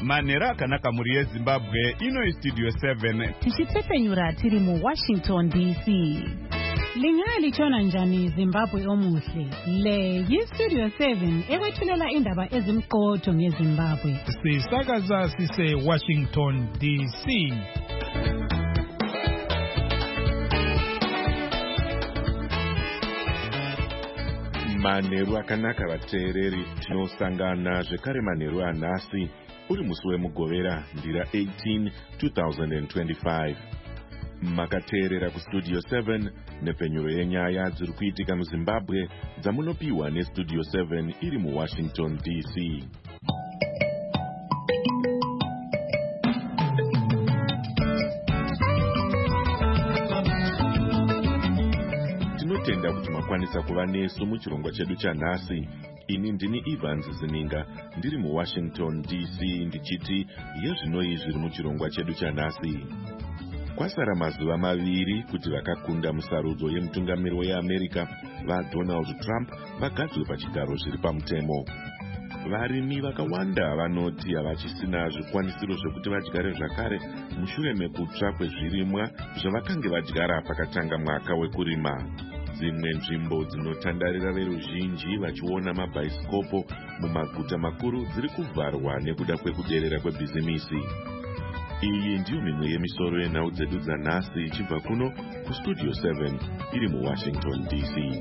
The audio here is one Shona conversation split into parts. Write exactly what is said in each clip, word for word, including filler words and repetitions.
manheru akanaka mhuri yezimbabwe. Ino studio seven tichitepfenyura tiri muwashington D C. Lingaya lichona njani Zimbabwe omuhle. Le yi-Studio seven ekwethulela indaba ezimqotho ngeZimbabwe. Sisakaza sise Washington D C. Manheru akanaka vateereri, tinosangana zvekare manheru anhasi uri musi wemugovera ndira eighteen two thousand twenty-five. Makateerera kustudio seven nepfenyuro yenyaya dziri kuitika muZimbabwe dzamunopiwa nestudio seven iri muWashington D C. Tinotenda kuti makwanisa kuva nesu muchirongwa chedu chanhasi. Ini ndini Evans Zininga ndiri muWashington D C ndichiti yezvinoi zviri muchirongwa chedu chanhasi. Kwasara mazuva maviri kuti vakakunda musarudzo yemutungamiri weAmerica vaDonald Trump vagadzwe pachigaro zviri pamutemo. Varimi vakawanda vanoti havachisina zvikwanisiro zvekuti vadyare zvakare mushure mekutsva kwezvirimwa zvavakange vadyara pakatanga mwaka wekurima. Dzimwe nzvimbo dzinotandarira veruzhinji vachiona mabhaisikopo mumaguta makuru dziri kuvharwa nekuda kwekuderera kwebhizimisi. Iyi ndiyo mimwe yemisoro yenhau dzedu dzanhasi ichibva kuno kustudio seven iri muWashington D C.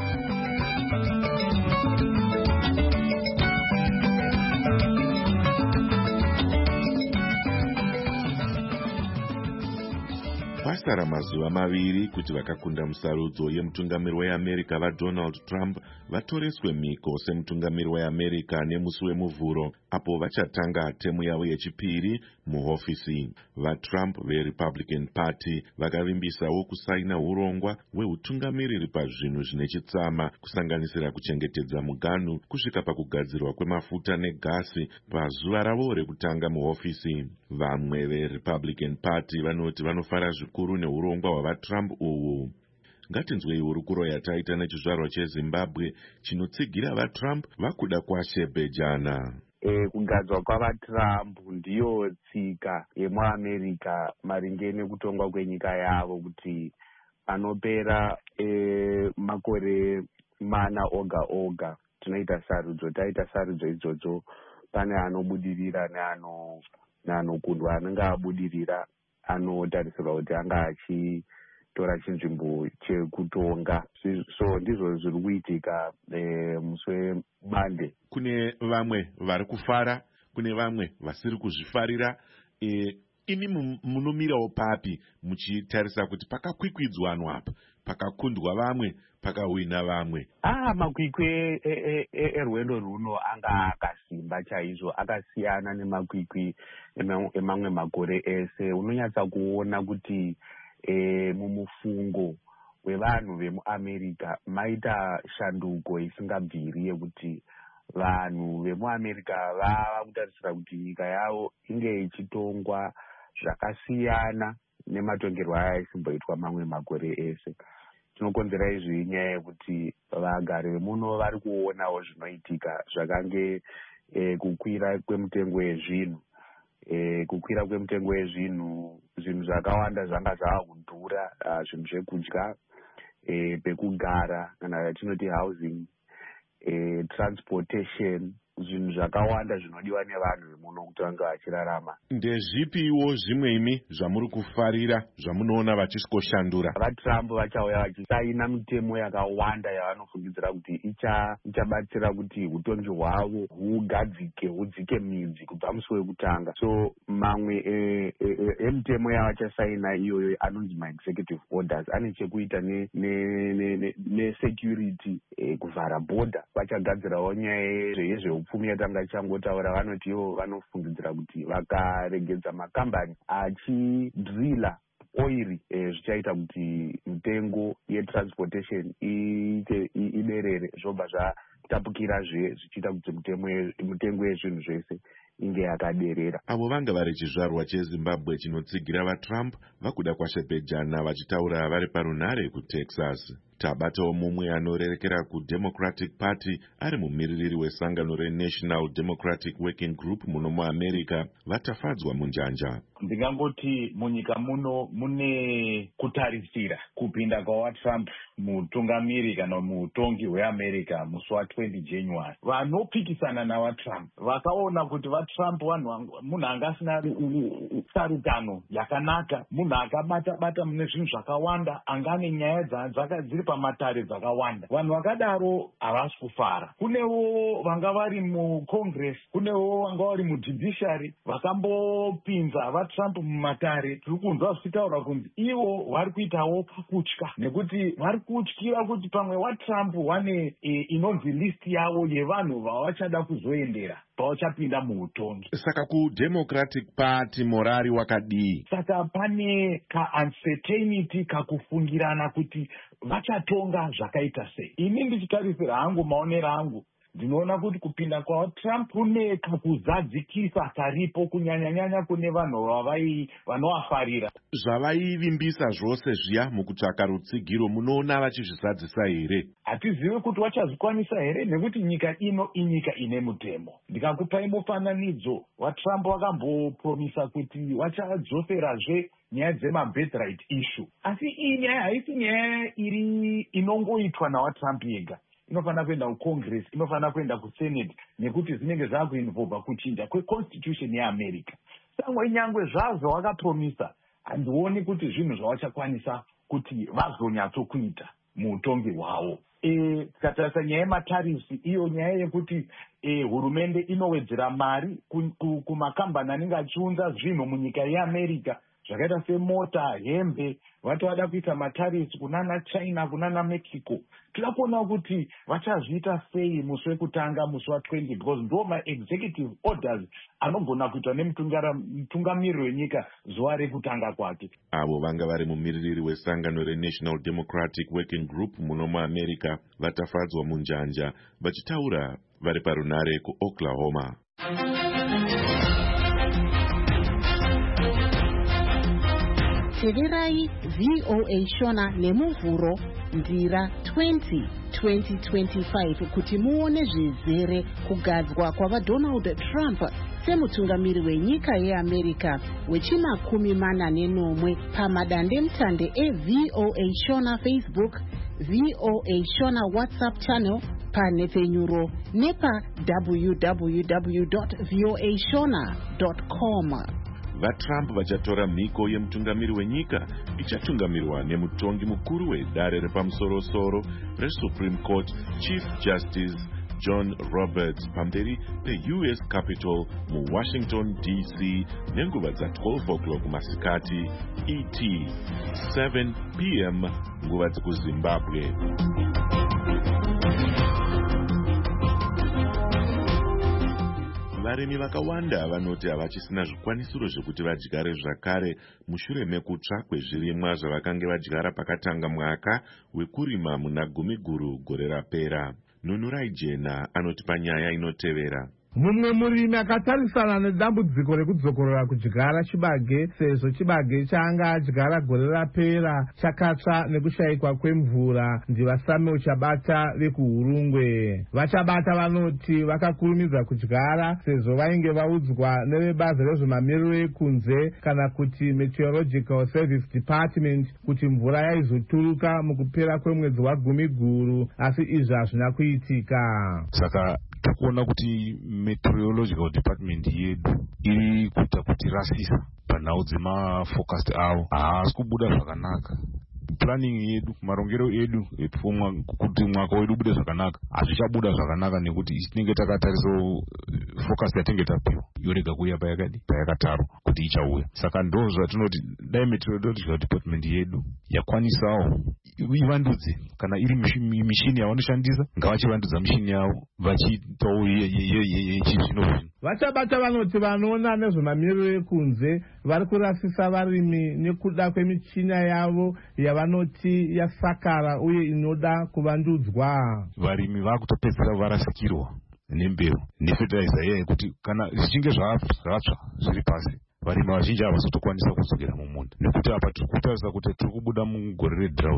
Kwasara mazuva maviri kuti vakakunda musarudzo yemutungamiri weAmerica vaDonald Trump vatoreswe miko semutungamiri weAmerica nemusi wemuvhuro apo vachatanga temu yavo yechipiri muhofisi. VaTrump veRepublican Party vakavimbisawo kusaina urongwa hweutungamiriri pazvinhu zvine chitsama kusanganisira kuchengetedza muganhu kusvika pakugadzirwa kwemafuta negasi pazuva ravo rekutanga muhofisi. Vamwe veRepublican Party vanoti vanofara zvikuru neurongwa hwavaTrump uhu. Ngatinzwei hurukuro yataita nechizvarwa cheZimbabwe chinotsigira vaTrump vakuda kwashebhejana. E, kugadzwa kwavaTrump ndiyo tsika yemuAmerica maringe nekutongwa kwenyika yavo kuti anopera e, makore mana oga oga tinoita sarudzo. Taita sarudzo idzodzo pane anobudirira neano neanokundwa. Anenge abudirira anotarisirwa kuti anga achitora chinzvimbo chekutonga. So ndizvo zviri kuitika e, musi weMande. Kune vamwe vari kufara, kune vamwe vasiri kuzvifarira. E, imi munomirawo papi muchitarisa kuti pakakwikwidzwanwa apa, pakakundwa vamwe, pakahwina vamwe? Ah, makwikwi erwendo runo anga akasimba chaizvo, akasiyana nemakwikwi emamwe makore ese. Unonyatsa kuona kuti e, mumufungo wevanhu vemuAmerica maita shanduko isingabviri yekuti vanhu vemuAmerica vava kutarisira kuti nyika yavo inge ichitongwa zvakasiyana nematongerwo aya aisimboitwa mamwe makore ese. Tinokonzera izvi inyaya yekuti vagari vemuno vari kuonawo zvinoitika zvakange e, kukwira kwemutengo wezvinhu. E, kukwira kwemutengo wezvinhu, zvinhu zvakawanda zvanga zvava kudhura, zvinhu zvekudya, e, pekugara kana yatinoti housing, e, transportation, zvinhu zvakawanda zvinodiwa nevanhu vemuno kuti vange vachirarama. Ndezvipiwo zvimwe imi zvamuri kufarira zvamunoona vachisvoshandura? VaTrump vachauya vachisaina mitemo yakawanda yavanofungidzira kuti ichabatsira kuti utongi hwavo hugadzike, hudzike midzi kubva musi wekutanga. So mamwe emitemo yavachasaina iyoyo anonzi ma-executive orders ane chekuita nesecurity, kuvhara bhodha. Vachagadzirawo nyaya yezveupfumi yatanga ichangotaura. Vanoti ivo vanofungidzira kuti vakaregedza makambani achidrila oiri zvichaita kuti mitengo yetransportation iderere, zvobva zvatapukirazve zvichiita kuti mitengo yezvinhu zvese inge yakaderera. Avo vanga vari chizvarwa cheZimbabwe chinotsigira vaTrump vakuda kwashebhejana vachitaura vari parunhare kuTexas. tabatawo mumwe anorerekera kuDemocratic Party ari mumiririri wesangano reNational Democratic Working Group muno muAmerica vatafadzwa munjanja. Ndingangoti munyika muno mune kutarisira kupinda kwawaTrump mutungamiri kana muutongi hweAmerica musi wa20 January. Vanopikisana nawaTrump vakaona kuti vaTrump vanhu munhu anga asina sarukano yakanaka, munhu akabata bata mune zvinhu zvakawanda, angane nyaya dziri pamatare dzakawanda. Vanhu vakadaro havasi kufara. Kunewo vanga vari muCongress, kunewo vanga vari mujudiciary vakambopinza vaTrump mumatare. Tiri kunzwa zvichitaura kunzi ivo vari kuitawo pakutya, nekuti vari kutyira kuti pamwe waTrump wane e, inonzi list yavo yevanhu vavachada kuzoendera pavachapinda muutongi. Saka kuDemocratic Party morari wakadii? Saka pane ka-uncertainty, kakufungirana kuti vachatonga zvakaita sei. Ini ndichitarisira hangu maonero angu, ndinoona kuti kupinda kwaTrump kune kakuzadzikisa karipo kunyanya-nyanya kune vanhu vavai vanoafarira. Zvavaivimbisa zvose zviya mukutsvaka rutsigiro, munoona vachizvizadzisa here? Hatizivi kuti vachazvikwanisa here, nekuti nyika ino inyika ine mutemo. Ndikakupai mufananidzo, waTrump wakambopromisa kuti vachadzoserazve nyaya dzemabirthright issue. Asi iyi nyaya haisi nyaya iri inongoitwa nawaTrump yega. Inofanira kuenda kuCongress, inofanira kuenda kuSenate, nekuti zvinenge zvakuinvolva kuchinja kweconstitution yeAmerica. Sangwe nyangwe zvazvo wakapromisa, handioni kuti zvinhu zvavachakwanisa kuti vazonyatsokuita muutongi hwavo. E, tikatarisa nyaya yematarisi, iyo nyaya yekuti e, hurumende inowedzera mari kumakambani anenge achiunza zvinhu munyika yeAmerica, zvakaita semota, hembe, vati vada kuita matarisi kunana China, kunana Mexico. Tira kuona kuti vachazviita sei musi wekutanga, musi wa20, because ndo ma-executive orders anogona kuitwa nemutungamiri wenyika zuva rekutanga kwake. Avo vanga vari mumiririri wesangano reNational Democratic Working Group muno muAmerica vatafadzwa munjanja vachitaura vari parunare kuOklahoma. Teverai V O A Shona nemuvhuro ndira twenty twenty twenty-five kuti muone zvizere kugadzwa kwava Donald Trump semutungamiri wenyika yeAmerica wechimakumi mana nenomwe pamadandemutande eV O A Shona Facebook, V O A Shona WhatsApp channel, panepfenyuro nepa w w w dot v o a shona dot com. VaTrump vachatora mhiko yemutungamiri wenyika ichatungamirwa nemutongi mukuru wedare repamusoro-soro reSupreme Court Chief Justice John Roberts pamberi peU S Capitol muWashington D C nenguva dza12 o'clock masikati E T, seven p m nguva dzekuZimbabwe. Varimi vakawanda vanoti havachisina zvikwanisiro zvekuti vadyare zvakare mushure mekutsva kwezvirimwa zvavakanga vadyara pakatanga mwaka wekurima muna Gumiguru gore rapera. Nunurai Jena anoti panyaya inotevera. Mumwe murimi akatarisana nedambudziko rekudzokorora kudyara chibage sezvo chibage chaanga adyara gore rapera chakatsva nekushayikwa kwemvura ndivaSamuel Chabata vekuHurungwe. VaChabata vanoti vakakurumidza kudyara sezvo vainge vaudzwa nevebazi rezvemamiriro ekunze kana kuti Meteorological Service Department kuti mvura yaizoturuka mukupera kwemwedzi waGumiguru, asi izvi hazvina kuitika. Saka takuona kuti Meteorological Department yedu iri kuita kuti rasisa panhau dzemafocast avo haasi kubuda zvakanaka. Planning yedu, marongero edu etufumwa kuti mwaka wedu bude zvakanaka hazvichabuda zvakanaka nekuti tinenge takatarisa focus yatinge tapiwa yorega kuuya payakadi payakatarwa kuti ichauya. Saka ndo zvatinoti dai Meteorological Department yedu yakwanisawo ivandudze, kana iri mishini yavanoshandisa ngavachivandudza mishini yavo vachiitawo yechizvino-zvino. VaChabata vanoti vanoona nezvemamiriro ekunze vari kurasisa varimi nekuda kwemichina yavo yavanoti yasakara uye inoda kuvandudzwa. Varimi vakutopedzera varasikirwa nembeu nefertilizer iye kuti kana zvichinge zvatsva zviri pasi varimi vazhinji havazotokwanisa kudzokera mumunda, nekuti apa tiri kutarisa kuti tiri kubuda mugore redrought.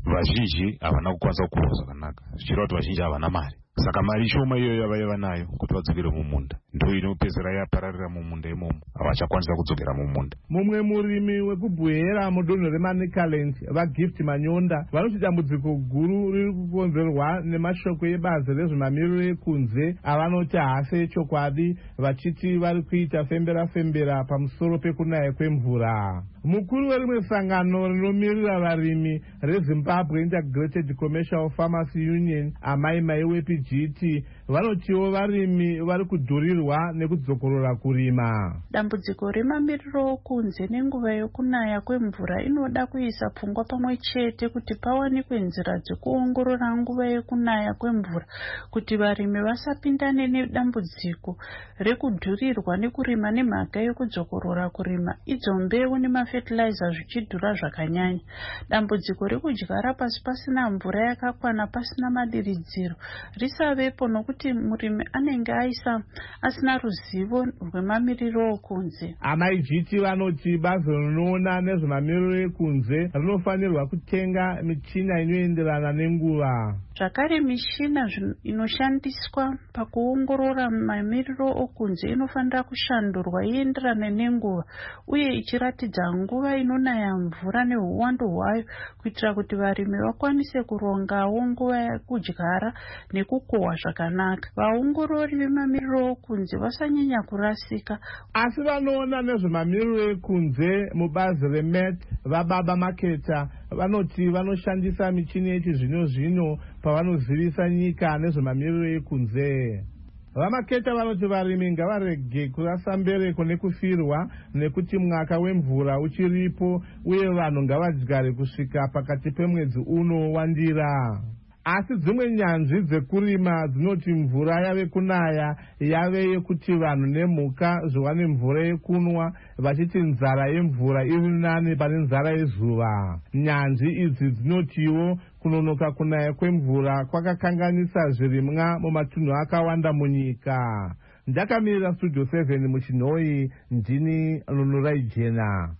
vazhinji havana kukwanisa kukura zvakanaka zvichireva kuti vazhinji havana mari. Saka mari shoma iyoyo yavaiva nayo kuti vadzokere mumunda ndo inopedzera yapararira mumunda imomo, havachakwanisa kudzokera mumunda. Mumwe murimi wekubwehera mudunhu reManicaland vaGift Manyonda vanoti dambudziko guru riri kukonzerwa nemashoko ebazi rezvemamiriro ekunze avanoti haasi echokwadi, vachiti vari kuita fembera fembera pamusoro pekunaya kwemvura. Mukuru werimwe sangano rinomirira varimi reZimbabwe Integrated Commercial Farmers Union Amai Mai wepi G T vanotiwo varimi vari kudhurirwa nekudzokorora kurima. Dambudziko remamiriro okunze nenguva yokunaya kwemvura inoda kuisa pfungwa pamwe chete kuti pawanikwe nzira dzekuongorora nguva yokunaya kwemvura kuti varimi vasapindane nedambudziko rekudhurirwa nekurima nemhaka yekudzokorora kurima idzo mbeu nemafertilizer zvichidhura zvakanyanya. Dambudziko rekudyara pasi pasina mvura yakakwana pasina madiridziro risavepo nokuti murimi anenge aisa asina ruzivo rwemamiriro okunze. Amai G T vanoti bazi rinoona nezvemamiriro ekunze rinofanirwa kutenga michina inoenderana nenguva. Zvakare mishina inoshandiswa pakuongorora mamiriro okunze inofanira kushandurwa ienderane nenguva uye ichiratidza nguva inonaya mvura neuwandu hwayo kuitira kuti varimi vakwanise kurongawo nguva yekudyara nekukohwa zvakanaka. Vaongorori vemamiriro okunze vasanyanya kurasika. Asi vanoona nezvemamiriro ekunze mubazi reMet vaBaba Maketa vanoti vanoshandisa michini yechizvino zvino pavanozivisa nyika nezvemamiriro ekunze. VaMaketa vanoti varimi ngavarege kurasa mbereko nekufirwa nekuti mwaka wemvura uchiripo uye vanhu ngavadyare kusvika pakati pemwedzi uno wandira. Asi dzimwe nyanzvi dzekurima dzinoti mvura yave kunaya yave yekuti vanhu nemhuka zviwane mvura yekunwa, vachiti nzara yemvura iri nani pane nzara yezuva. Nyanzvi idzi dzinotiwo kunonoka kunaya kwemvura kwakakanganisa zvirimwa mumatunhu akawanda munyika. Ndakamirira Studio seven muChinoi, ndini Lunurai Jena.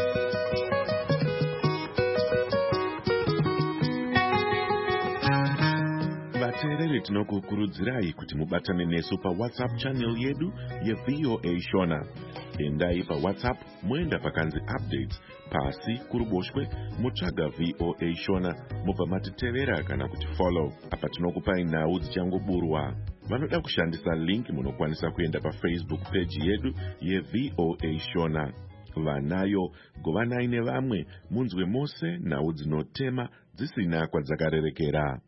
Vateereri tinokukurudzirai kuti mubatane nesu paWhatsApp channel yedu yeV O A Shona. Endai paWhatsApp moenda pakanzi updates pasi kuruboshwe mutsvaga V O A Shona mobva matitevera kana kuti follow. Apa tinokupai nhau dzichangoburwa. Vanoda kushandisa link munokwanisa kuenda paFacebook page yedu yeV O A Shona. Vanayo govanai nevamwe munzwe mose nhau dzinotema dzisina kwadzakarerekera.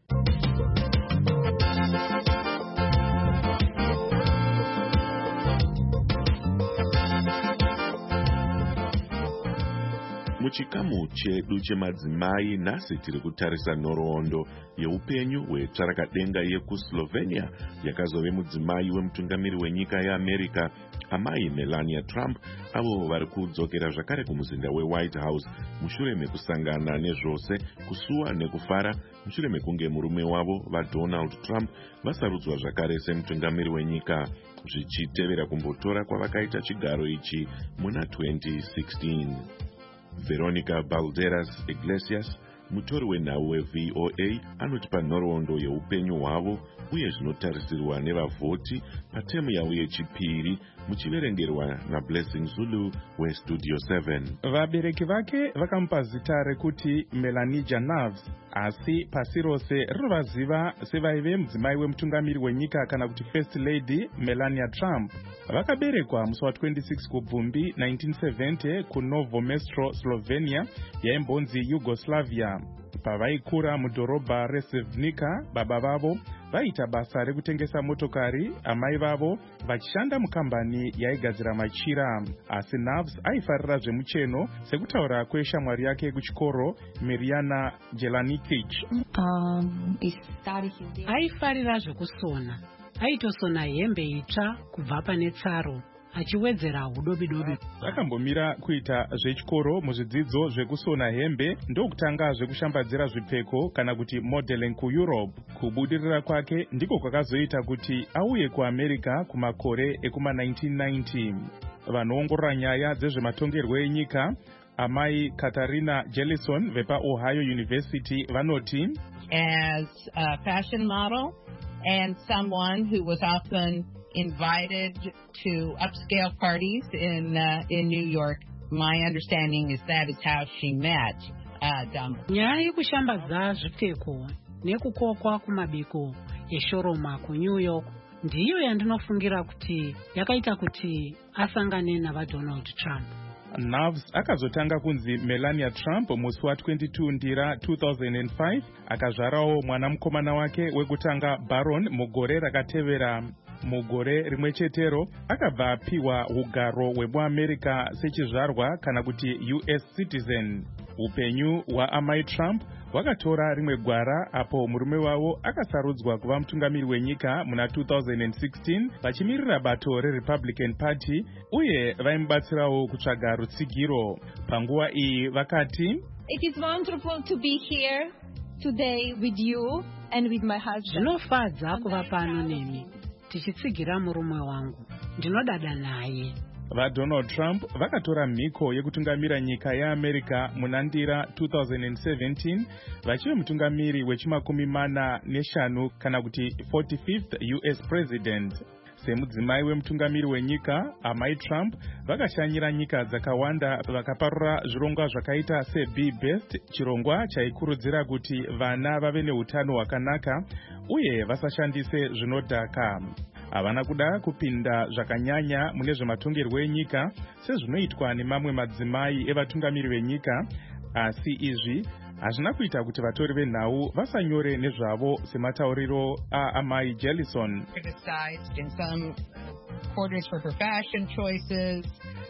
Muchikamu chedu chemadzimai nhasi tiri kutarisa nhoroondo yeupenyu hwetsvarakadenga yekuSlovenia yakazove mudzimai wemutungamiri wenyika yeAmerica Amai Melania Trump, avo vari kudzokera zvakare kumuzinda weWhite House mushure mekusangana nezvose kusuwa nekufara mushure mekunge murume wavo vaDonald Trump vasarudzwa zvakare semutungamiri wenyika zvichitevera kumbotora kwavakaita chigaro ichi muna twenty sixteen. Veronica Balderas Iglesias, mutori wenhau weV O A, anotipa nhoroondo yeupenyu hwavo uye zvinotarisirwa nevavhoti patemu yavo yechipiri muchiverengerwa naBlessing Zulu weStudio seven. Vabereki vake vakamupa zita rekuti Melanija Nerves, asi pasi rose rinovaziva sevaive mudzimai wemutungamiri wenyika kana kuti First Lady Melania Trump. Vakaberekwa musi wa26 kubvumbi nineteen seventy kuNovo Mesto, Slovenia, yaimbonzi Yugoslavia. Pavaikura mudhorobha reSevnica, baba vavo vaita basa rekutengesa motokari, amai vavo vachishanda mukambani yaigadzira machira. Asi Nerves aifarira zvemucheno sekutaura kweshamwari yake kuchikoro Mirjana Jelanikic. Um, aifarira zvekusona. Aitosona hembe itsva kubva pane tsaro achiwedzera udobidobi. Akambomira kuita zvechikoro muzvidzidzo zvekusona hembe ndokutanga zvekushambadzira zvipfeko kana kuti modeling kuEurope. Kubudirira kwake ndiko kwakazoita kuti auye kuAmerica kumakore ekuma nineteen ninety. Vanoongorora nyaya dzezvematongerwo enyika amai Katarina Jellison vepaOhio University vanoti, as a fashion model and someone who was often invited to upscale parties in uh, in New York, my understanding is that is how she met uh, Donald. Nyaya yekushambadza zvipfeko nekukokwa kumabiko eshoroma ku New York ndiyo yandinofungira kuti yakaita kuti asangane navaDonald Trump. Knavs akazotanga kunzi Melania Trump musi wa twenty-two ndira two thousand five, akazvarawo mwana mukomana wake wekutanga Baron mugore rakatevera. Mugore rimwe chetero akabva apiwa ugaro hwemuAmerica sechizvarwa kana kuti U S citizen. Upenyu hwaamai Trump hwakatora rimwe gwara apo murume wavo akasarudzwa kuva mutungamiri wenyika muna two thousand sixteen vachimirira bato reRepublican Party uye vaimubatsirawo kutsvaga rutsigiro. Panguva iyi vakati, It is wonderful to be here today with you and with my husband. Zvinofadza kuva pano nemi tichitsigira murume wangu, ndinodada naye. VaDonald Trump vakatora mhiko yekutungamira nyika yeAmerica muna ndira two thousand seventeen vachive mutungamiri wechimakumi mana neshanu kana kuti forty-fifth U S president. Semudzimai wemutungamiri wenyika, amai Trump vakashanyira nyika dzakawanda vakaparura zvirongwa zvakaita seBe Best, chirongwa chaikurudzira kuti vana vave neutano hwakanaka uye vasashandise zvinodhaka. Havana kuda kupinda zvakanyanya mune zvematongerwo enyika sezvinoitwa nemamwe madzimai evatungamiri venyika, asi izvi hazvina kuita kuti vatori venhau vasanyore nezvavo sematauriro aamai Jellison. Criticized in some quarters for her fashion choices,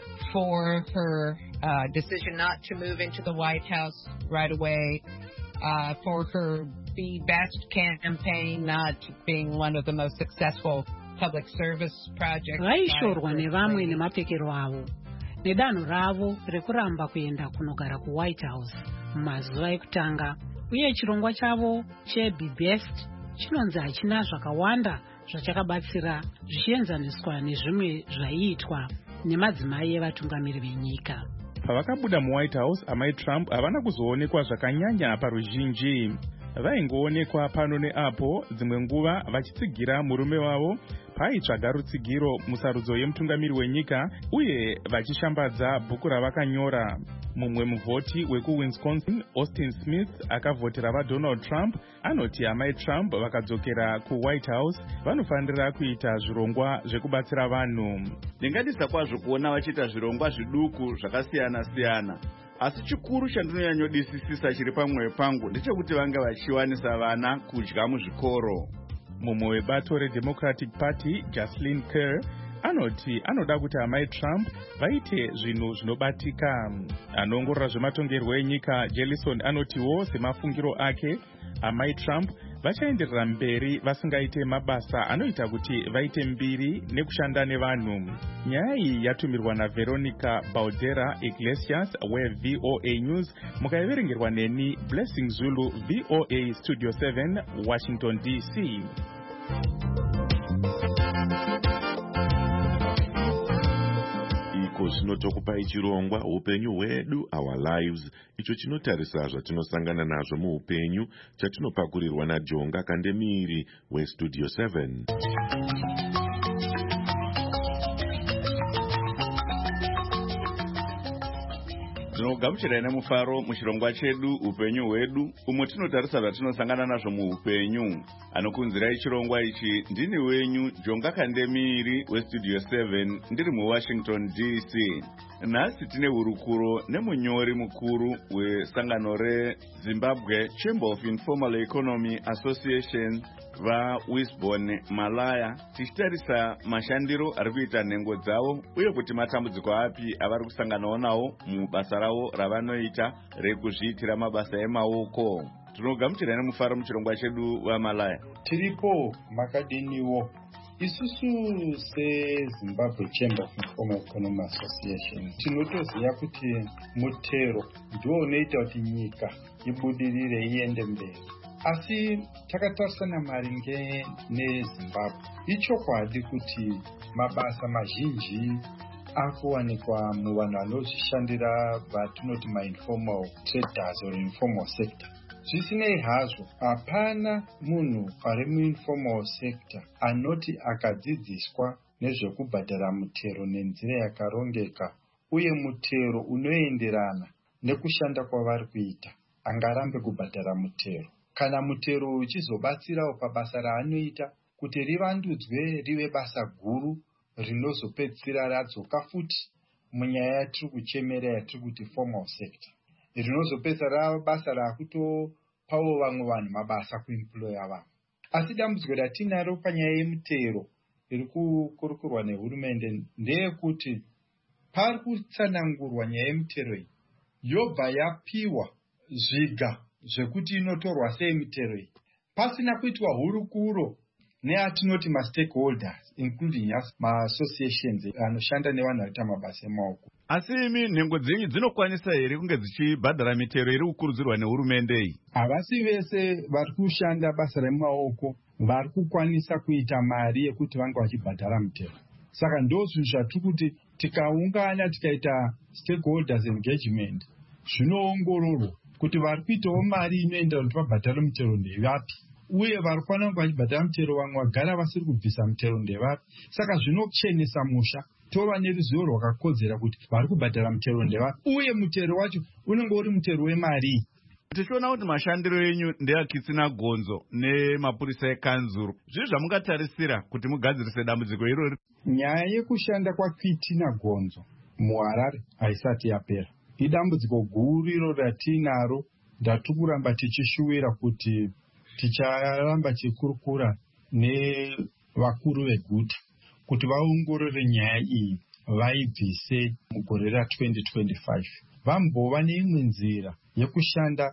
for her uh, decision not to move into the White House right away, uh, for her Be Best campaign not being one of the most successful public service projects. Vaishorwa nevamwe nemapfekero avo nedanho ravo rekuramba kuenda kunogara ku White House mumazuva ekutanga, uye chirongwa chavo cheBe Best chinonzi hachina zvakawanda zvachakabatsira zvichienzaniswa nezvimwe zvaiitwa nemadzimai evatungamiri venyika. Pavakabuda muWhite House, amai Trump havana kuzoonekwa zvakanyanya paruzhinji. Vaingoonekwa pano neapo dzimwe nguva vachitsigira murume wavo paitsvaga rutsigiro musarudzo yemutungamiri wenyika uye vachishambadza bhuku ravakanyora. Mumwe muvhoti wekuWisconsin, Austin Smith, akavhotera vaDonald Trump, anoti amai Trump vakadzokera kuWhite House vanofanira kuita zvirongwa zvekubatsira vanhu. Ndingadisa kwazvo kuona vachiita zvirongwa zviduku zvakasiyana siyana, asi chikuru chandinonyanyodisisisa chiri pamwoyo pangu ndechekuti vange vachiwanisa vana kudya muzvikoro. Mumwe webato reDemocratic Party, Jocelyn Kerr, anoti anoda kuti amai Trump vaite zvinhu zvinobatika. Anoongorora zvematongerwo enyika, Jellison anotiwo semafungiro ake, amai Trump vachaenderera mberi vasingaite mabasa anoita kuti vaite mbiri nekushanda nevanhu. Nyaya iyi yatumirwa naVeronica Baldera Iglesias weV O A News, mukaiverengerwa neni Blessing Zulu, V O A Studio seven, Washington D C. Zvinotokupai chirongwa upenyu hwedu, Our Lives, icho chinotarisa zvatinosangana nazvo muupenyu, chatinopakurirwa naJonga Kandemiri weStudio seven. Tinogamuchirai nemufaro muchirongwa chedu upenyu hwedu, umwe tinotarisa zvatinosangana nazvo muupenyu. Anokunzirai chirongwa ichi ndini wenyu Jonga Kandemiri weStudio seven, ndiri muWashington D C. Nhasi tine hurukuro nemunyori mukuru wesangano reZimbabwe Chamber of Informal Economy Association vaWisbon Malaya, tichitarisa mashandiro ari kuita nhengo dzavo uye kuti matambudziko api avari kusanganawo nawo mubasa ravo ravanoita rekuzviitira mabasa emaoko. Tinogamuchira nemufaro muchirongwa chedu vaMalaya. Tiripo makadiniwo. Isusu seZimbabwe Chamber of Informal Economy Association tinotoziva kuti mutero ndiwo unoita kuti nyika ibudirire iende mberi. Asi takatarisana maringe neZimbabwe, ichokwadi kuti mabasa mazhinji akuwanikwa muvanhu vanozvishandira vatinoti mainformal traders or informal sector. Zvisinei hazvo, hapana munhu ari muinformal sector anoti akadzidziswa nezvekubhadhara mutero nenzira yakarongeka uye mutero unoenderana nekushanda kwavari kuita angarambe kubhadhara mutero. Kana mutero uchizobatsirawo pabasa raanoita kuti rivandudzwe rive basa guru rinozopedzisira radzoka futi munyaya yatiri kuchemera yatiri kuti formal sector, rinozopedzisa rava basa rakutopawo vamwe vanhu mabasa kuemploya vamwe. Asi dambudziko ratinaro panyaya yemutero iri kukurukurwa nehurumende ndeyekuti pari kutsanangurwa nyaya yemutero iyi yobva yapiwa zviga zvekuti inotorwa sei mitero iyi pasina kuitwa hurukuro neatinoti mastakeholders including us maassociations anoshanda nevanhu vanoita mabasa emaoko. Asi imi nhengo dzenyu dzinokwanisa here kunge dzichibhadhara mitero iri kukurudzirwa nehurumende iyi? Havasi vese vari kushanda basa remaoko vari kukwanisa kuita mari yekuti vange vachibhadhara mitero. Saka ndo zvinhu zvatiri kuti tikaungana tikaita stakeholders engagement zvinoongororwa kuti vari kuitawo mari inoenda kuti vabhadhare mutero ndevapi, uye vari kufanira kunge vachibhadhara mutero vamwe vagara vasiri kubvisa mutero ndevapi. Saka zvinochenesa musha tova neruzivo rwakakodzera kuti vari kubhadhara mutero ndevapi uye mutero wacho unenge uri mutero wemari. Tichiona kuti mashandiro enyu ndeakitsina gonzo nemapurisa ekanzuru, zvii zvamungatarisira kuti mugadzirise dambudziko irori? Nyaya yekushanda kwaKwitina Gonzo muHarare haisati yapera. Idambudziko guru iro ratinaro ndatiri kuramba tichishuwira kuti ticharamba chikurukura nevakuru veguta kuti vaongorore nyaya iyi vaibvise mugore ra-twenty twenty-five. Vambova neimwe nzira yekushanda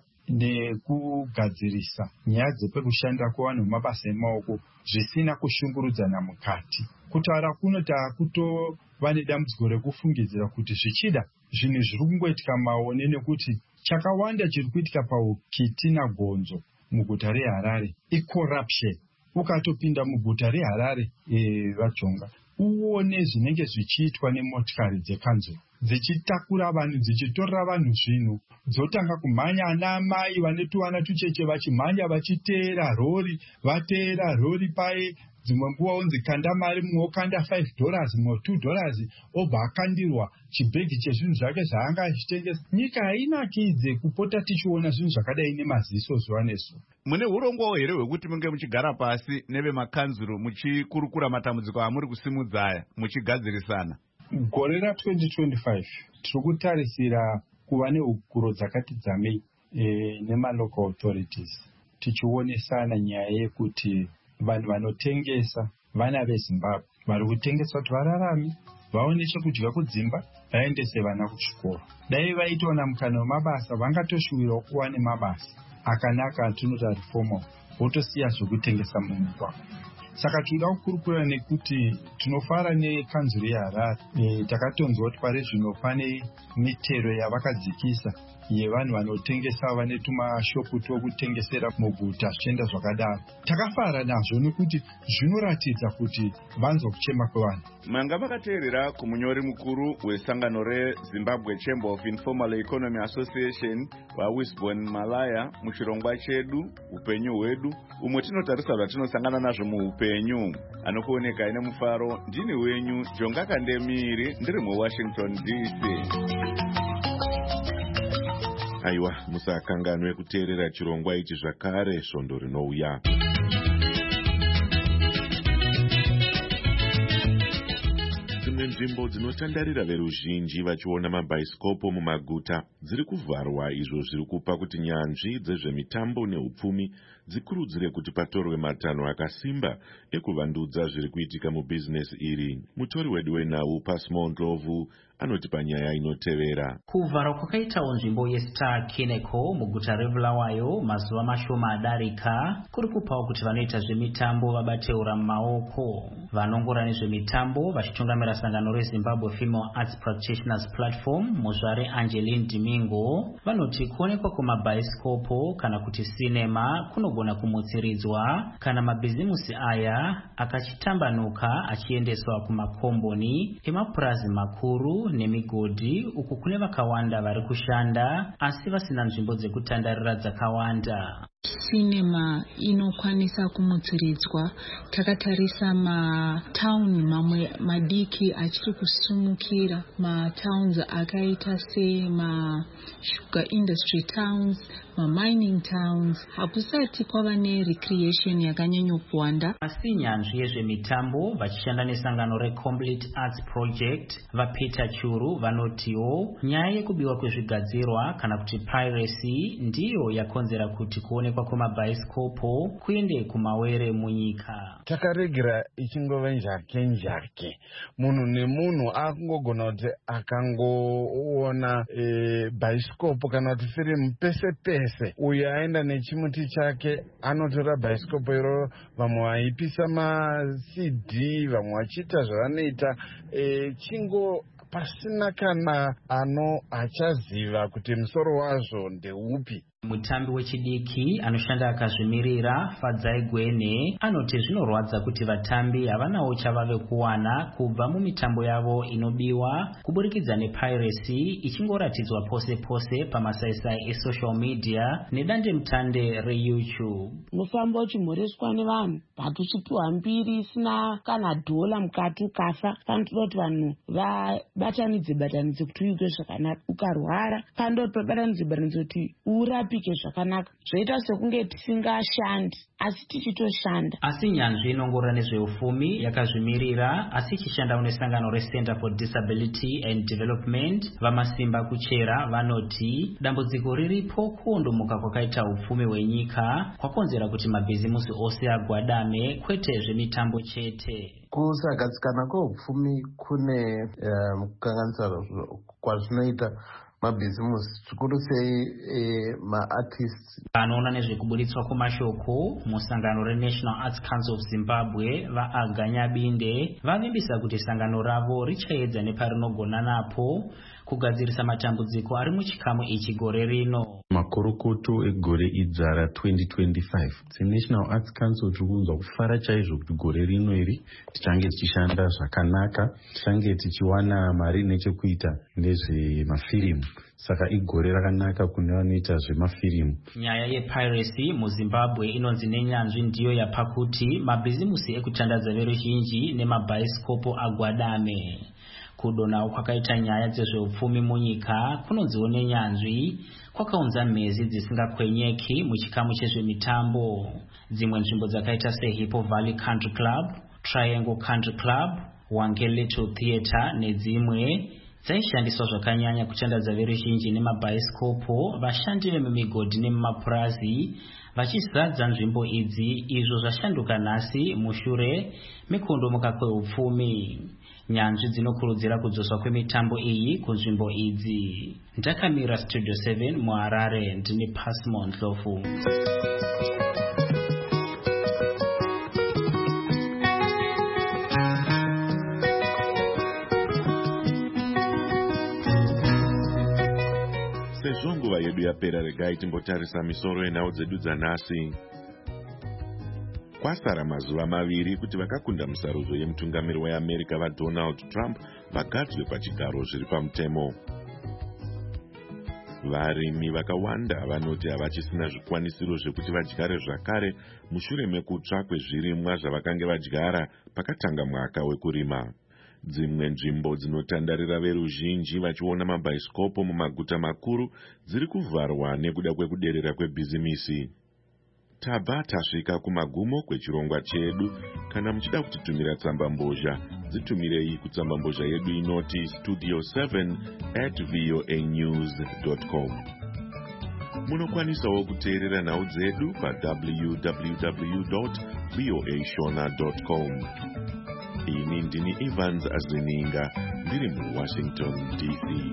nekugadzirisa nyaya dzepekushanda kwavanhu mumabasa emaoko zvisina kushungurudzana mukati. Kutaura kuno taakutova nedambudziko rekufungidzira kuti zvichida zvinhu zviri kungoitika maone nekuti chakawanda chiri kuitika paKwitina Gonzo muguta reHarare icorruption. Ukatopinda muguta reHarare vajonga uone zvinenge zvichiitwa nemotikari dzekanzuru dzichitakura vanhu dzichitorera vanhu zvinhu, dzotanga kumhanya ana amai vane tuvana tucheche vachimhanya vachiteera rori, vateera rori paye dzimwe nguva onzi kanda mari, mumwe okanda five dollars, mumwe two dollars, obva akandirwa chibhegi chezvinhu zvake zvaanga achitengesa. Nyika hainakidze kupota tichiona zvinhu zvakadai nemaziso zuva nezuva. Mune urongwawo here hwekuti munge muchigara pasi nevemakanzuru muchikurukura matambudziko amuri kusimudza aya muchigadzirisana? Gore ra-twenty twenty-five tiri kutarisira kuva nehukuro dzakati dzamei e, nemalocal authorities tichionesana nyaya yekuti vanhu vanotengesa vana veZimbabwe vari kutengesa kuti vararame, vaone chekudya kudzimba, vaendese vana kuchikoro. Dai vaitoona mukana wemabasa vangatoshuwirawo kuva nemabasa akanaka atinoti ari formal, votosiya zvekutengesa mumugwagwa. Saka tinoda kukurukura nekuti tinofara nekanzuru yeHarare e, takatonzwa kuti pari zvino pane mitero yavakadzikisa yevanhu vanotengesa vane tumashopu tokutengesera muguta zvichienda zvakadaro. Takafara nazvo nekuti zvinoratidza kuti vanzwa kuchema kwevanhu. Manga makateerera kumunyori mukuru wesangano reZimbabwe Chamber of Informal Economy Association vaWisborn Malaya muchirongwa chedu upenyu hwedu, umwe tinotarisa zvatinosangana nazvo muupenyu. Anokuoneka ine mufaro ndini wenyu Jonga Kandemiri ndiri muWashington D C. Aiwa, musakanganwe kuteerera chirongwa ichi zvakare svondo rinouya. Dzimwe nzvimbo dzinotandarira veruzhinji vachiona mabhaisikopo mumaguta dziri kuvharwa, izvo zviri kupa kuti nyanzvi dzezvemitambo neupfumi dzikurudzire kuti patorwe matanho akasimba ekuvandudza zviri kuitika mubhizinesi iri. Mutori wedu wenhau Pasmo Ndlovu anoti panyaya inotevera. Kuvhara kwakaitawo nzvimbo yeStar Kineko muguta reBulawayo mazuva mashoma adarika kuri kupawo kuti vanoita zvemitambo vabateura mumaoko. Vanongora nezvemitambo vachitungamira sangano reZimbabwe Female Arts Practitioners Platform muzvare Angeline Dimingo vanoti kuonekwa kwemabhaisikopo kana kuti sinema kunogona kumutsiridzwa kana mabhizimusi aya akachitambanuka achiendeswa kumakomboni emapurazi makuru nemigodhi uku kune vakawanda vari kushanda asi vasina nzvimbo dzekutandarira dzakawanda. Sinema inokwanisa kumutsiridzwa. Takatarisa matauni mamwe madiki achiri kusumukira, matowns akaita se masugar industry towns, mamining towns, hakusati kwava nerecreation yakanyanyo kuwanda. Asi nyanzvi yezvemitambo vachishanda nesangano reComplete Arts Project vaPeter Churu vanotiwo nyaya yekubiwa kwezvigadzirwa kana kuti piracy ndiyo yakonzera kuti kuonekwa kwemabhaisikopo kuende kumawere munyika. Takaregera ichingova njake njake, munhu nemunhu akungogona kuti akangoona e, bhaisikopo kana kuti firimu pese pese, uyo aenda nechimuti chake anotora bhaisikopo iroro, vamwe vaipisa ma-C D, vamwe vachiita zvavanoita e, chingo pasina kana ano achaziva kuti musoro wazvo ndeupi. Mutambi wechidiki anoshanda akazvimirira Fadzai Gwene anoti zvinorwadza kuti vatambi havanawo chavave kuwana kubva mumitambo yavo inobiwa kuburikidza nepiracy ichingoratidzwa pose pose pamasaisai esocial media nedande mutande reYouTube. Mufambo uchimhoreswa nevanhu vatuchipiwa mbiri isina kana dhola mukati ukafa. Panotoda kuti vanhu vabatanidze batanidze kuti uite zvakanaka. Ukarwara panotoda kuti vabatanidze batanidze kuti urapi zvakanaka. Zvoita sekunge tisingashandi asi tichitoshanda. Asi nyanzvi inongorora nezveufumi yakazvimirira asi ichishanda nesangano reCenter for Disability and Development vamasimba kuchera vanoti dambudziko riripo kuondomuka kwakaita upfumi hwenyika kwakonzera kuti mabhizimusi ose agwadame kwete zvemitambo chete. Kusagadzikana kweupfumi kune kukanganisa kwazvinoita mabhizimusi zvikuru sei e, maartists. Vanoona nezvekuburitswa kwemashoko musangano reNational Arts Council of Zimbabwe vaAganya Binde vavimbisa kuti sangano ravo richaedza neparinogona napo kugadzirisa matambudziko ari muchikamu ichi gore rino. Makorokoto egore idzara twenty twenty-five. SeNational Arts Council tiri kunzwa kufara chaizvo kuti gore rino iri tichange tichishanda zvakanaka, tichange tichiwana mari nechekuita nezvemafirimu. Saka igore rakanaka kune vanoita zvemafirimu. Nyaya yepiracy muZimbabwe inonzi nenyanzvi ndiyo yapa kuti mabhizimusi ekutandadza veruzhinji nemabhaisikopo agwadame. Kudonawo kwakaita nyaya dzezveupfumi munyika kunonziwo nenyanzvi kwakaunza mhezi dzisingakwenyeki muchikamu chezvemitambo. Dzimwe nzvimbo dzakaita seHippo Valley Country Club, Triangle Country Club, Wange Little Theatre nedzimwe dzaishandiswa zvakanyanya kutandadza veruzhinji nemabhaisikopo. Vashandi vemimigodhi nemumapurazi vachizadza nzvimbo idzi, izvo zvashanduka nhasi mushure mekundomuka kweupfumi. Nyanzvi dzinokurudzira kudzoswa kwemitambo iyi kunzvimbo idzi. Ndakamira Studio seven muHarare ndini Pasmo Ndlovu. Sezvo nguva yedu yapera, regai timbotarisa misoro yenhau dzedu dzanhasi. Kwasara mazuva maviri kuti vakakunda musarudzo yemutungamiri weAmerica vaDonald Trump vagadzwe pachigaro zviri pamutemo. Varimi vakawanda vanoti havachisina zvikwanisiro zvekuti vadyare zvakare mushure mekutsva kwezvirimwa zvavakanga vadyara pakatanga mwaka wekurima. Dzimwe nzvimbo dzinotandarira veruzhinji vachiona mabhaisikopo mumaguta makuru dziri kuvharwa nekuda kwekuderera kwebhizimisi. Tabva tasvika kumagumo kwechirongwa chedu. Kana muchida kutitumira tsamba mbozha, dzitumirei kutsamba mbozha yedu inoti studio seven at voa news dot com. Munokwanisawo kuteerera nhau dzedu pa w w w dot voa shona dot com. Ini ndini Evans Azininga ndiri muwashington D C.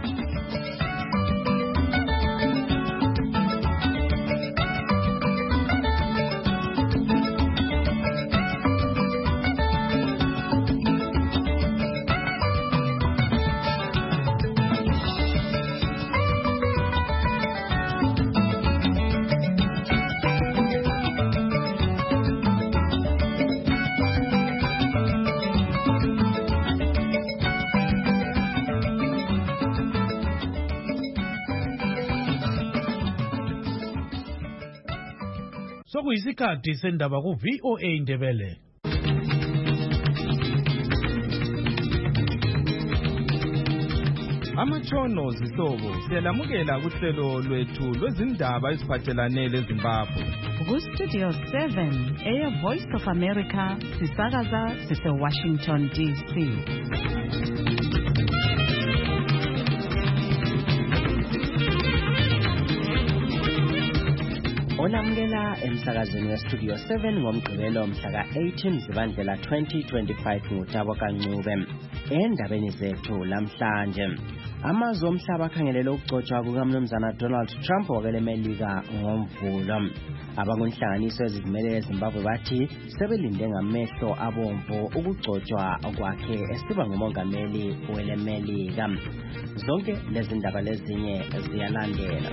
Sokuyisikhathi sendaba ku V O A Ndebele. Amatshono zihlobo siyalamukela kuhlelo lwethu lwezindaba eziphathelane leZimbabwe. Ku Studio seven eya Voice of America sisakaza sise Washington D C. Olamukela emsakazweni weStudio seven ngomgqibelo mhla ka-eighteen Zibandlela twenty twenty-five ngutabo kancube. Endabeni zethu lamhlanje, amazwe omhlaba akhangelele ukugcotshwa kukamnumzana Donald Trump wakele Melika ngomvulo. Abangunhlanganiso ezizimele eZimbabwe bathi sebelinde ngamehlo abomvu ukugcotshwa kwakhe esiba ngumongameli wele Melika. Zonke lezi ndaba lezinye ziyalandela.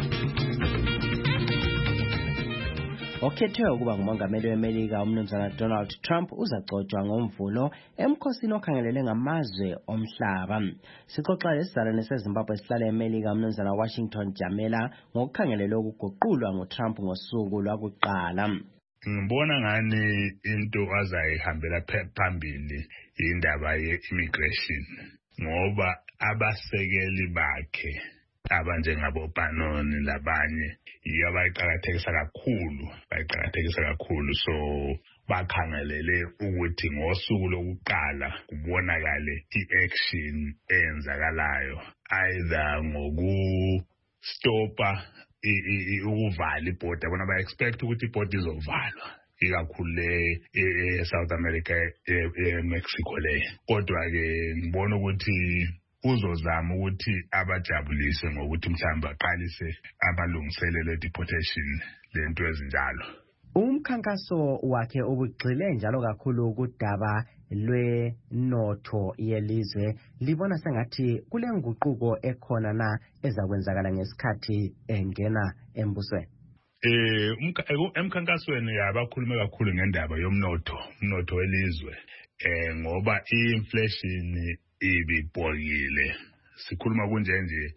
Okhethwe ukuba ngumongameli weMelika umnumzana Donald Trump uzagcotshwa ngomvulo emkhosini okhangelele ngamazwe omhlaba. Sixoxa lesizalwane seZimbabwe esihlala eMelika umnumzana Washington Jamela ngokukhangelele ukuguqulwa nguTrump ngosuku lwakuqala. Ngibona ngani into azayihambela phambili indaba ye-immigration ngoba abasekeli bakhe abanjengabo Bannon labanye yiyo abayiqakathekisa kakhulu bayiqakathekisa kakhulu so bakhangelele ukuthi ngosuku lokuqala kubonakale i-action eyenzakalayo either ngoku stopa ukuvala ibhoda bona ba-expect ukuthi ibhoda izovalwa ikakhulu le e-South America e-Mexico le. Kodwa-ke ngibona ukuthi uzozama ukuthi abajabulise ngokuthi mhlawumbe aqalise abalungiselele deportation lento ezinjalo. Umkhankaso wakhe ubugxile njalo kakhulu kudaba lwenotho yelizwe. Libona sengathi kule nguquko ekhona na ezakwenzakala ngesikhathi engena embusweni. Eh emkhankasweni yabakhulume kakhulu ngendaba yomnotho, umnotho welizwe. Eh ngoba i-inflation ibibhokile. Sikhuluma kunje nje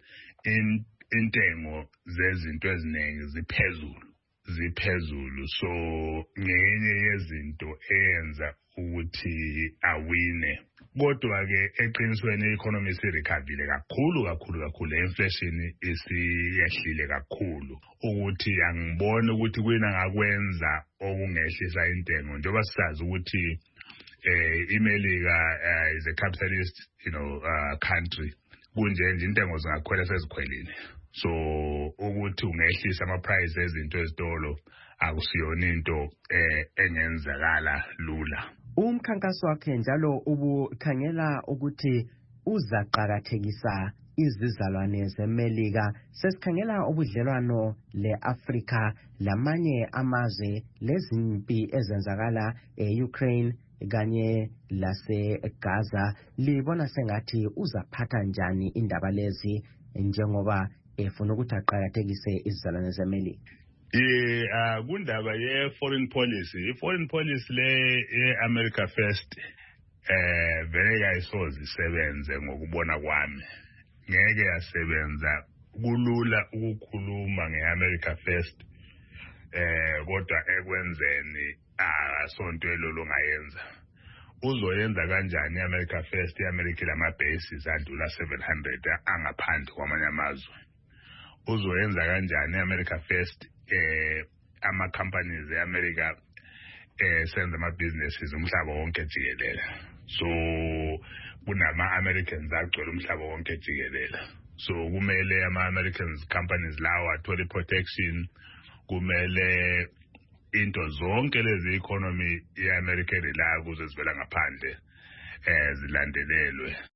intengo zezinto eziningi ziphezulu ziphezulu so ngenye yezinto eyenza ukuthi awine. Kodwa ke eqinisweni i-economy isirecoverile kakhulu kakhulu kakhulu inflation isiyehlile kakhulu ukuthi angibone ukuthi kuyina ngakwenza okungehlisa intengo njengoba sisazi ukuthi eh iMelika uh, is a capitalist you know uh, country kunje nje intengo zingakhwela sezikhwelile so ukuthi ungehlisa ama price ezinto ezitolo akusiyona into eh engenzakala lula. Umkhankaso wakhe njalo ubukhangela ukuthi uzaqhakathekisa izizalwane zeMelika sesikhangela ubudlelwano leAfrika lamanye amazwe lezimpi ezenzakala eUkraine kanye laseGaza. Libona sengathi uzaphatha njani indaba lezi njengoba efuna ukuthi aqhakathekise izizalwane zeMelika? Eh kundaba ye foreign policy, foreign policy le eAmerica First eh vele yayisozi sebenze ngokubona kwami. Ngeke yasebenza kulula ukukhuluma ngeAmerica First eh kodwa ekwenzeni ah sonto elolo ngayenza. Uzoyenza kanjani iAmerica First? iAmerica lama bases adlula seven hundred angaphandle kwamanye amazwe. Uzoyenza kanjani iAmerica First eh ama companies eAmerica eh senza ama businesses umhlaba wonke jikelele. So kunama Americans agcwele umhlaba wonke jikelele. So kumele ama Americans companies lawo athole protection, kumele into zonke lezi economy yeAmerica la kuze zivela ngaphandle eh zilandelelwe.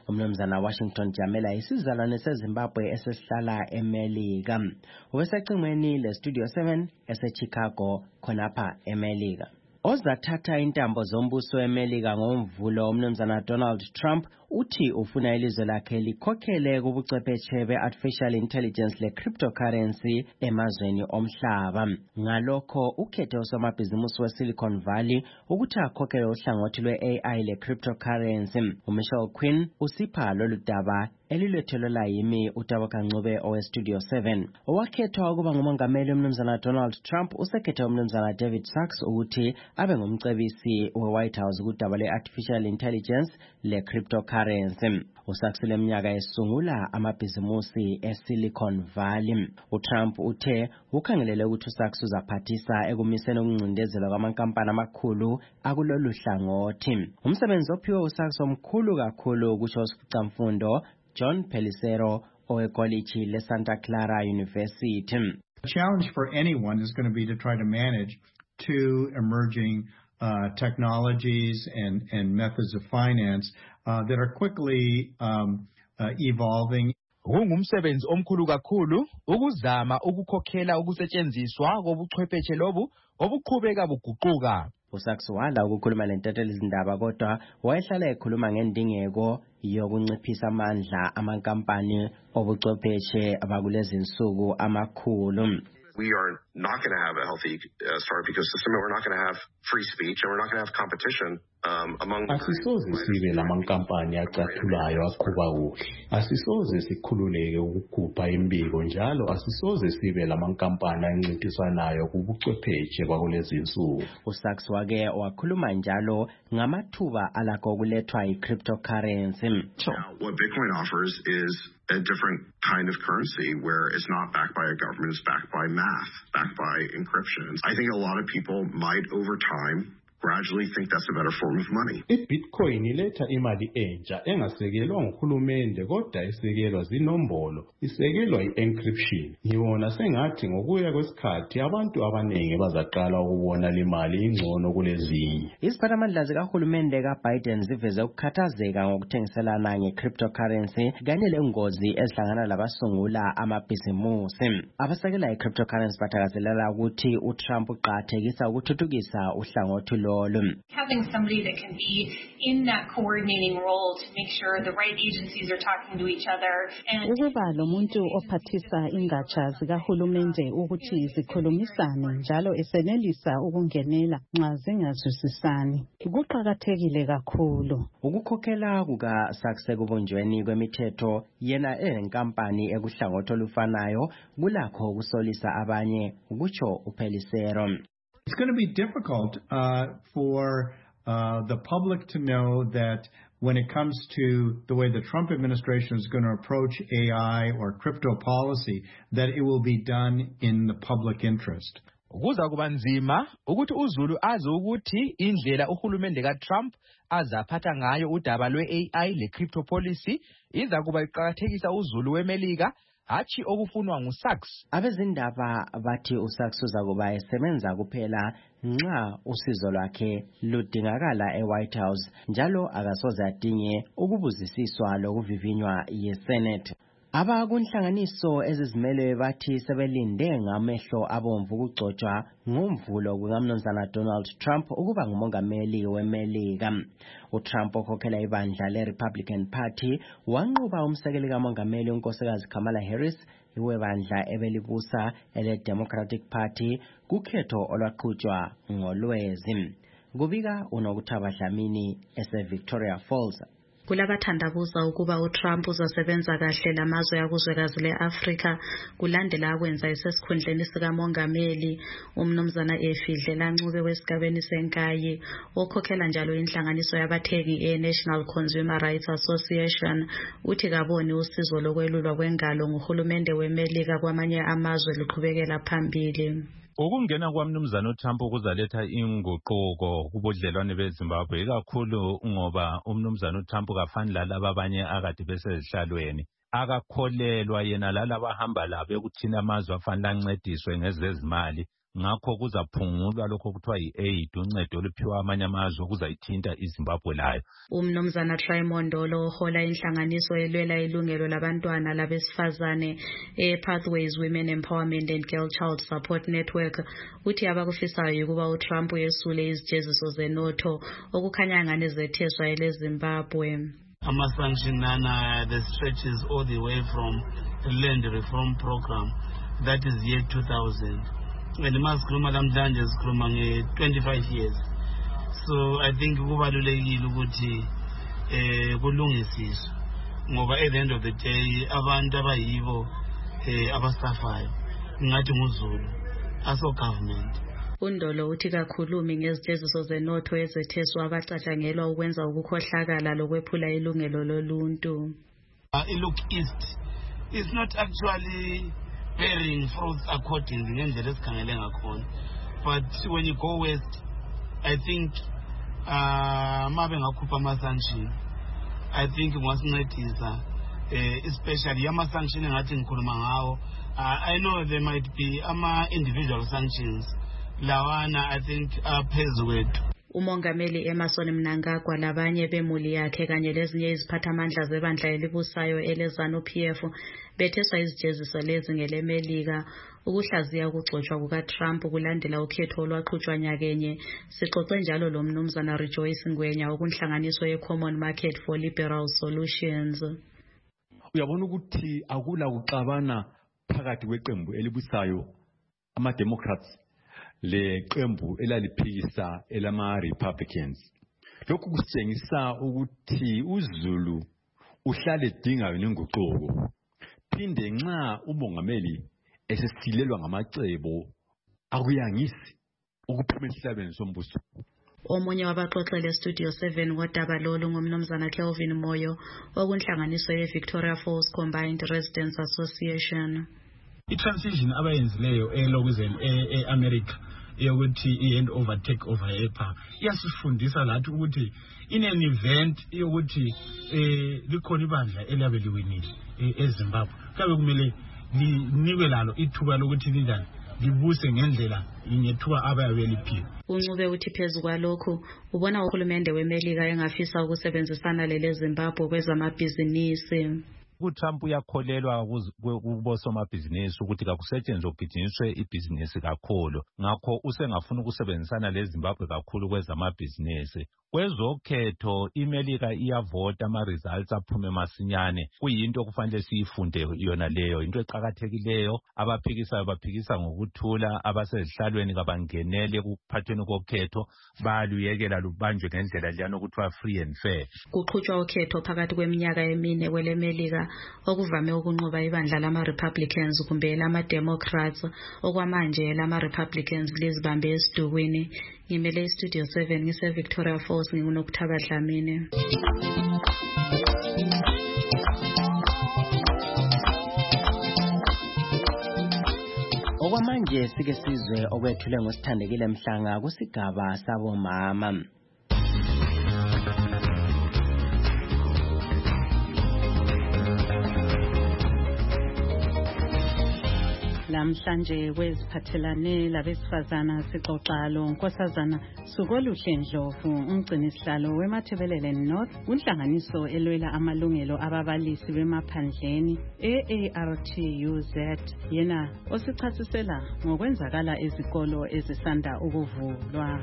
Umnumzana Washington Jamela isizalwane seZimbabwe esesihlala eMelika. Ubesecingweni leStudio seven eseChicago khonapha eMelika. Ozathatha intambo zombuso eMelika ngomvulo umnumzana Donald Trump uthi ufuna ilizwe lakhe likhokhele kubuchwepheshe be-artificial intelligence le-cryptocurrency emazweni omhlaba. Ngalokho ukhethe usomabhizimusi we-Silicon Valley ukuthi akhokhele uhlangothi lwe-A I le-cryptocurrency. uMichelle Quinn usipha lolu daba elilethelwa yimi uTaboka Ncube oweStudio seven. Owakhethwa ukuba ngumongameli umnumzana Donald Trump usekhethe umnumzana David Sachs ukuthi abe ngumcebisi we-White House kudaba le-artificial intelligence le-cryptocurrency. USachs leminyaka esungula amabhizimusi eSilicon Valley. uTrump uthe ukhangelele ukuthi uSachs uzaphathisa ekumiseni ukuncindezela kwamankampani amakhulu akulolu hlangothi. Umsebenzi ophiwe uSachs omkhulu kakhulu kusho uSicamfundo John Pelicero owekoliji leSanta Clara University. The challenge for anyone is going to be to try to manage two emerging uh, technologies and, and methods of finance uh, that are quickly um, uh, evolving. Kungumsebenzi omkhulu kakhulu ukuzama ukukhokhela ukusetshenziswa kobuchwepheshe lobu obuqhubeka buguquka. uSachs wala ukukhuluma lentetelo izindaba kodwa wayehlala ekhuluma ngendingeko yokunciphisa amandla amankampani obuchwepheshe abakulezi insuku amakhulu. We are not going to have a healthy uh, startup ecosystem, and we're not going to have free speech, and we're not going to have competition um, among the asisoze sibe lamankampani acathulayo aqhuba kuhle, asisoze sikhululeke ukugubha imbiko, njalo asisoze sibe lamankampani ancintisanayo kubuchwepheshe bakulezi insuku. uSachs wake wakhuluma njalo ngamathuba alakho kulethwa i-cryptocurrency. Now, what Bitcoin offers is a different kind of currency where it's not backed by a government, it's backed by math, backed by encryption. I think a lot of people might over time gradually think that's a better form of money. I-Bitcoin iletha imali entsha engasekelwa nguhulumende kodwa isekelwa zinombolo, isekelwa i-encryption. Ngibona sengathi ngokuya kwesikhathi abantu abaningi bazaqala ukubona le mali ingcono kulezinye. Iziphathamandla zikahulumende kaBiden ziveze ukukhathazeka ngokuthengiselana nge-cryptocurrency kanye lengozi ezihlangana labasungula amabhizimusi. Abasekela i-cryptocurrency bathakazelela ukuthi uTrump uqathekisa ukuthuthukisa uhlangothi lo. Having somebody that can be in that coordinating role to make sure the right agencies are talking to each other. And ukuba lo muntu ophathisa ingatsha zikahulumende ukuthi zikhulumisane njalo esenelisa ukungenela nxa zingazwisisani kuqakathekile kakhulu. Ukukhokhela kukaSachs ekubunjweni kwemithetho yena enkampani ekuhlangothi olufanayo kulakho ukusolisa abanye ukutsho uPelicero. It's going to be difficult uh, for uh, the public to know that when it comes to the way the Trump administration is going to approach A I or crypto policy, that it will be done in the public interest. Kuza kuba nzima ukuthi uZulu azi ukuthi indlela uhulumende kaTrump azaphatha ngayo udaba lwe-A I le-crypto policy iza kuba iqakathekisa uZulu weMelika hachi okufunwa nguSachs. Abezindaba bathi uSachs uzakuba esebenza kuphela nxa usizo lwakhe ludingakala eWhite House njalo akasoze adinge ukubuzisiswa lokuvivinywa yeSenate. Abakunhlanganiso ezizimele bathi sebelinde ngamehlo abomvu ukugcotshwa ngomvulo kukamnumzana Donald Trump ukuba ngumongameli weMelika. uTrump okhokhela ibandla le-Republican Party wanqoba umsekeli kamongameli unkosikazi Kamala Harris iwebandla ebelibusa ele-Democratic Party kukhetho olwaqhutshwa ngolwezi. Kubika uNokuthaba Dlamini ese-Victoria Falls. Kulabathandabuza ukuba uTrump uzosebenza kahle lamazwe yakuzwekazi le-Afrika kulandela akwenza esesikhundleni sikamongameli. Umnumzana Efidlela Ncube wesigabeni senkayi okhokhela njalo inhlanganiso yabatheki e-National Consumer Rights Association uthi kaboni usizo lokwelulwa kwengalo nguhulumende weMelika kwamanye amazwe luqhubekela phambili. Ukungena kwamnumzana uTrump kuzaletha inguquko kubudlelwane beZimbabwe ikakhulu ngoba umnumzana uTrump kafani lalaba abanye akade besezihlalweni akakholelwa yena lalaba bahamba labo ekuthina amazwe afanele ancediswe ngezezimali ngakho kuzaphungulwa lokho kuthiwa yi-aid uncedo oluphiwa amanye amazwe kuzayithinta iZimbabwe layo. Umnumzana Traymondo ohola inhlanganiso elwela ilungelo labantwana labesifazane e-Pathways Women Empowerment and Girl Child Support Network uthi abakufisayo ukuba uTrump uyesule izijeziso zenotho okukhanya ngane zetheswa eleZimbabwe. Ama-sanction nana the stretches all the way from the land reform program that is year two thousand. And masikhuluma namhlanje sikhuluma nge-twenty-five years. So I think kubalulekile ukuthi eh kulungisiswe ngoba at the end of the day abantu abayibo eh abasafayo ngathi nguzulu aso government. Undolo uthi kakhulumi ngezijeziso zenotho ezetheswa abacatshangelwa ukwenza ukukhohlakala lokwephula ilungelo loluntu. Uh, look east is not actually bearing fruits according ngendlela esikhangele ngakhona, but when you go west I think uh mabe ngakhupha ama-sanction I think ngwasincedisa uh, especially ama-sanction engathi ngikhuluma ngawo. uh, I know there might be ama-individual sanctions lawana I think aphezu kwethu. Umongameli Emerson Mnangagwa labanye bemuli yakhe kanye lezinye iziphathamandla zebandla elibusayo eleZANU-P F betheswa izijeziso lezi ngelemelika ukuhlaziya ukugxotshwa kukaTrump kulandela ukhetho olwaqhutshwa nyakenye. Sixoxe njalo lo mnumzana Rejoice Ngwenya okunhlanganiso ye-Common Market for Liberal Solutions. Uyabona ukuthi akula kuxabana phakathi kweqembu elibusayo ama-Democrats le qembu elaliphikisa elama-Republicans. Lokhu kusitshengisa ukuthi uZulu uhlale edingayo nenguquko. Phinde nxa umongameli esesilelwa ngamacebo akuyangisi ukuphuma esihlabeni sombuso. Omunye wabaxoxele Studio seven kodaba lolu ngumnumzana Kelvin Moyo okunhlanganiso ye-Victoria Falls Combined Residents Association. I-transition abayenzileyo elokuzeni e-America yokuthi i-hand over take over ePha iyasifundisa lathi ukuthi in an event yokuthi eh likhona ibandla eliyabe liwinile eZimbabwe kabe kumele linikwe lalo ithuba lokuthi linjani libuse ngendlela ingethuba abayabe liphiwe. Uncube uthi phezu kwalokho ubona uhulumende weMelika engafisa ukusebenzisana leleZimbabwe kwezamabhizinisi. uTrump uyakholelwa kubosomabhizinisi ukuthi kakusetshenzwe ukugijinyiselwe ibhizinisi kakhulu. Ngakho usengafuna ukusebenzisana leZimbabwe kakhulu kwezamabhizinisi. Kwezokhetho iMelika iyavota ama-results aphume masinyane. Kuyinto kufanele siyifunde yona leyo. Into eqhakathekileyo abaphikisayo baphikisa ngokuthula abasezihlalweni kabangenele ukuphathweni kokhetho baluyekela lubanjwe ngendlela liyana ukuthiwa free and fair. Kuqhutshwa ukhetho phakathi kweminyaka emine kweleMelika okuvame ukunqoba ibandla lama-Republicans kumbe lama-Democrats okwamanje lama-Republicans lizibambe esidukwini. Ngimele iStudio seven ngise-Victoria Falls nginguNokuthaba Dlamini. Okwamanje sike sizwe okwethule ngosithandekile Mhlanga kusigaba sabomama. Namhlanje kweziphathelane labesifazana sixoxa lo Nkosazana Sukoluhle Ndlovu umgcini sihlalo weMathebelele North unhlanganiso elwela amalungelo ababalisi bemaphandleni A A R T U Z yena osichasisela ngokwenzakala ezikolo ezisanda ukuvulwa.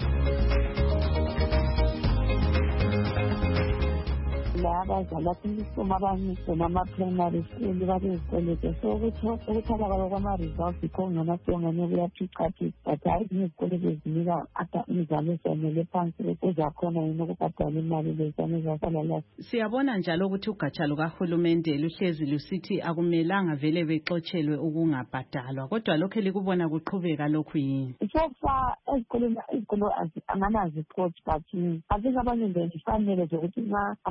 abazali abafunisoma abanye nama-primary school babezikole so ukutholakala kwama-results ikhongana siyongane kuyaphicathi but hayi ngezikole bezinika ata imizamo esanele phansi kuzakhona yini ukubhadala imali lezane zasalala. Siyabona njalo ukuthi ugatsha lukahulumende luhlezi lusithi akumelanga vele bexotshelwe ukungabhadalwa kodwa lokho likubona kuqhubeka lokhu yini? So far ezikoleni izikolo anganazi coach but I think abanye nje fanele zokuthi abantu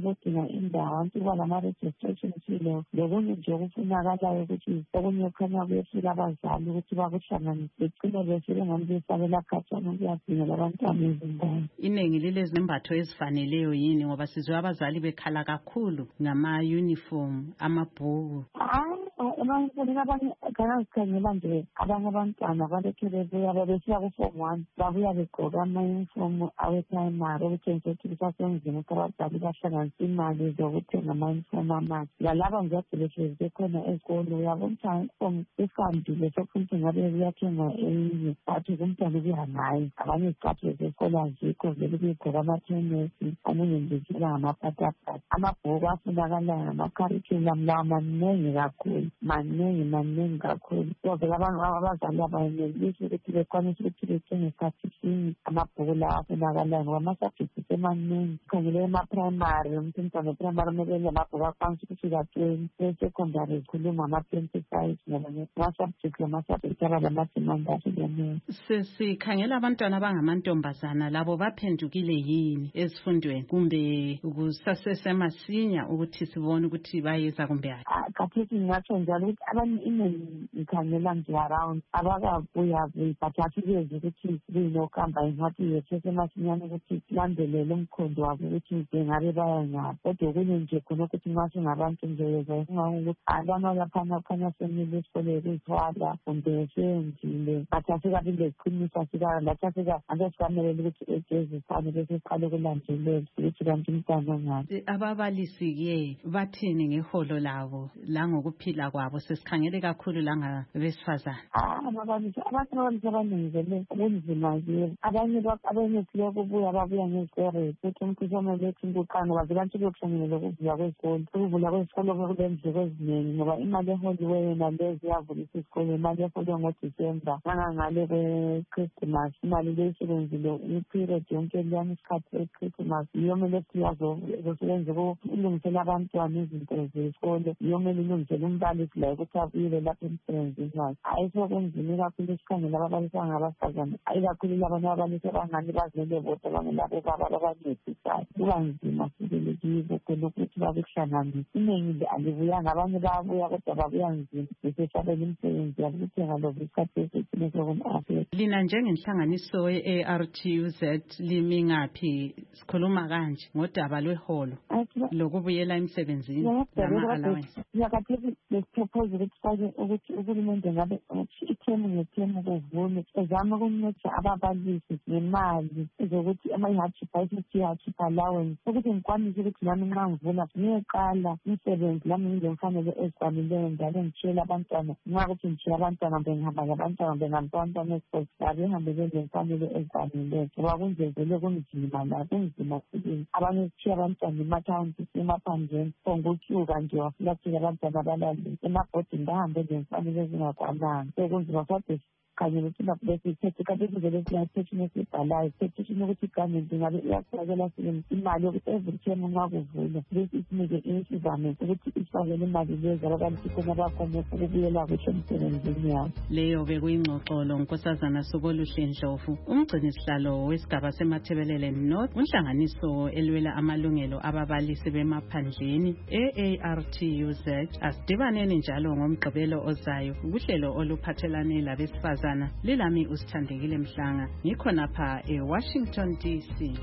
ukudinga indawo abantu kuba lama-registration file lokunye nje okufunakalayo ukuthi okunye khanya kuyefika abazali ukuthi bakuhlanganise begcine befike ngani besabela khatshana ukuyadingela abantwana izingane. Iningi lilezimbatho ezifaneleyo yini ngoba sizwe abazali bekhala kakhulu ngama-uniform amabhuku? Emangifuni abanye kangazikhangela nje abanye abantwana balekhe bebuya babesiya ku-form one babuya begqoka ama-uniform awe-primary okutshengisa ukuthi kusasenzima ukuthi abazali bahlanganise imali zokuthenga ama-uniform amahle. Lalaba ngiyade behlezi bekhona ezikolo uyabona ukuthi uniform ifambile sokufuna ukuthi ngabe kuyathenga eyinye bathi kumntwana ukuyihangayi abanye izicathulo zesikolo azikho vele kuyigqoka amathenesi omunye ndizela ngamapatapata. Amabhuku afunakalayo ngama-curriculum lawa maningi kakhulu maningi maningi kakhulu so vele abantu abazali abayenelisi ukuthi bekwanise ukuthi bethenge isikhathi sinye amabhuku lawa afunakalayo ngoba ama-subjects emaningi khangele ema-primary umuntu umntwana we-primary kumele enze amabhuku akwanise ukufika twenty e-secondary zikhuluma ama-twenty-five ngoba ama-subject lama-subject aba lamademand ahlukeneyo. Sesikhangela abantwana abangamantombazana labo baphendukile yini ezifundweni kumbe kusasesemasinya ukuthi sibone ukuthi bayeza kumbe hayi? Kathesi ngingatsho njalo ukuthi abanye iningi ngikhangela nje around abakabuyabuyi but asikezi ukuthi kuyinokuhamba ingathi yethu semasinyane ukuthi silandelele umkhondo wabo ukuthi bengabe baya ngaphi kodwa okunye nje khona ukuthi nxa singabantu nje yeza ukuthi abana laphana kukhanya semile esikoleni kuzithwala kumbe seyenzile but asikabi leqiniso lathi asika ante sikamelele ukuthi egezi sane bese siqale kulandelela ukuthi kanti umntwana ngaphi. Ababalisi-ke bathini ngeholo labo langokuphila kwabo sesikhangele kakhulu langabesifazane? Ababalisi abantu ababalisi abaningi vele kunzima-ke abanye abanye kubuya babuya ngezikere ukuthi umkhuhlane lethu inkuqane bavela nje kuyokuhlanganela ukuvula kwezikolo ukuvula kwezikolo kulendleko eziningi ngoba imali eholiweyo yona lezi iyavulisa isikolo imali eholiwe ngodisemba nangangale kwe-Christmas imali leyisebenzile i-period yonke liyana isikhathi e-Christmas iyo mele siyazosebenza ukulungisela abantwana izinto zesikolo iyo mele ilungisele umbalisi la ukuthi abuyele lapho emsebenzini wakhe. Hayi sokunzima kakhulu esikhangela ababalisi abangabasifazane hayi kakhulu labanye ababalisi abangani bazele bodwa bangelabo baba abancedisayo kuba nzima sibele kibo khona ukuthi babekuhlanganisa iningi alibuyanga abanye bayabuya kodwa babuya nzima besesabela imisebenzi yabo ukuthenga lovo isikhathi esithile sokum-afeka. Lina njengenhlanganiso ye-A R T U Z limi ngaphi sikhuluma kanje ngodaba lweholo lokubuyela emsebenzini nama-allowance? Ngiyakathesi lesipropose ukuthi sifake ukuthi uhulumende ngabe ithemu ngethemu kuvule ezame ukunceda ababalisi ngemali ezokuthi ama-hardship ayisithi i-hardship allowance ukuthi ngikwanise ukuthi nami nxa ngivula ngiyeqala umsebenzi lami ngizemfanele ezikwanileyo njalo ngitshiyele abantwana nxa ukuthi ngitshiye abantwana mbe ngihamba labantwana mbe ngihamba abantwana esikolo labo ehambe bezemfanele ezikwanileyo ngoba kunjezele kunzima la kunzima sibili abanye sithiye abantwana emathawuni emaphandleni ongutyuka nje wafulathela abantwana abalali emabhodini bahambe zemfanele ezingakwananga sekunzima kodwa khanye ukuthi besithethe kanti kuvele siyathethini esibhalayo sithethini ukuthi igamenti ngabe iyasifakela sile imali yokuthi every term nxa kuvula bese isinike isizame ukuthi isifakele imali lezi ababalisi khona bakhona ukubuyela kuhle emsebenzini yabo. Leyo bekuyingxoxolo Nkosazana Sokoluhle Ndlovu umgcini sihlalo wesigaba seMathebelele North unhlanganiso elwela amalungelo ababalisi bemaphandleni e-A R T U Z. Asidibaneni njalo ngomgqibelo ozayo kuhlelo oluphathelane labesifazana lilami usithandekile Mhlanga ngikhona pha eWashington D C.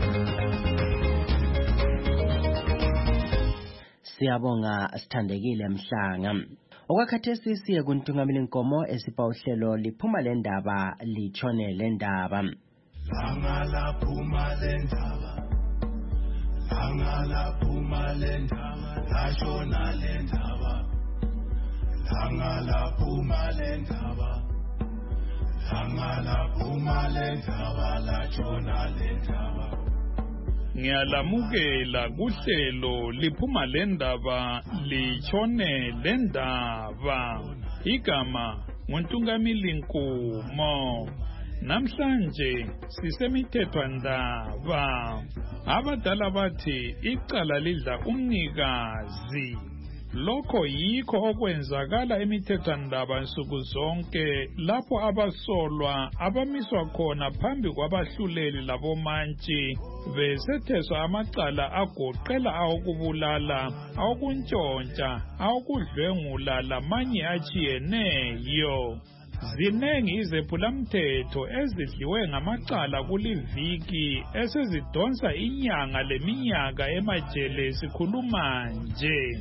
Siyabonga Sithandekile Mhlanga. Okwakhathesi siye kuntungamela inkomo esipha uhlelo liphuma le ndaba litshone le ndaba. Langa laphuma le ndaba Langa laphuma le ndaba lashona le ndaba Langa laphuma le ndaba Langa laphuma le ndaba lashona le ndaba. Ngiyalamukela kuhlelo liphuma le ndaba litshone le ndaba. Igama nguNtungamili Nkomo. Namhlanje sisemithetho ndaba. Abadala bathi icala lidla umnikazi. lokho yikho okwenzakala emithethwandaba nsuku zonke lapho abasolwa abamiswa khona phambi kwabahluleli labomantshi besetheswa amacala agoqela awokubulala, awokuntshontsha, awokudlwengula lamanye atshiyeneyo. Zinengi izephulamthetho ezidliwe ngamacala kuliviki esezidonsa inyanga leminyaka emajele sikhuluma nje.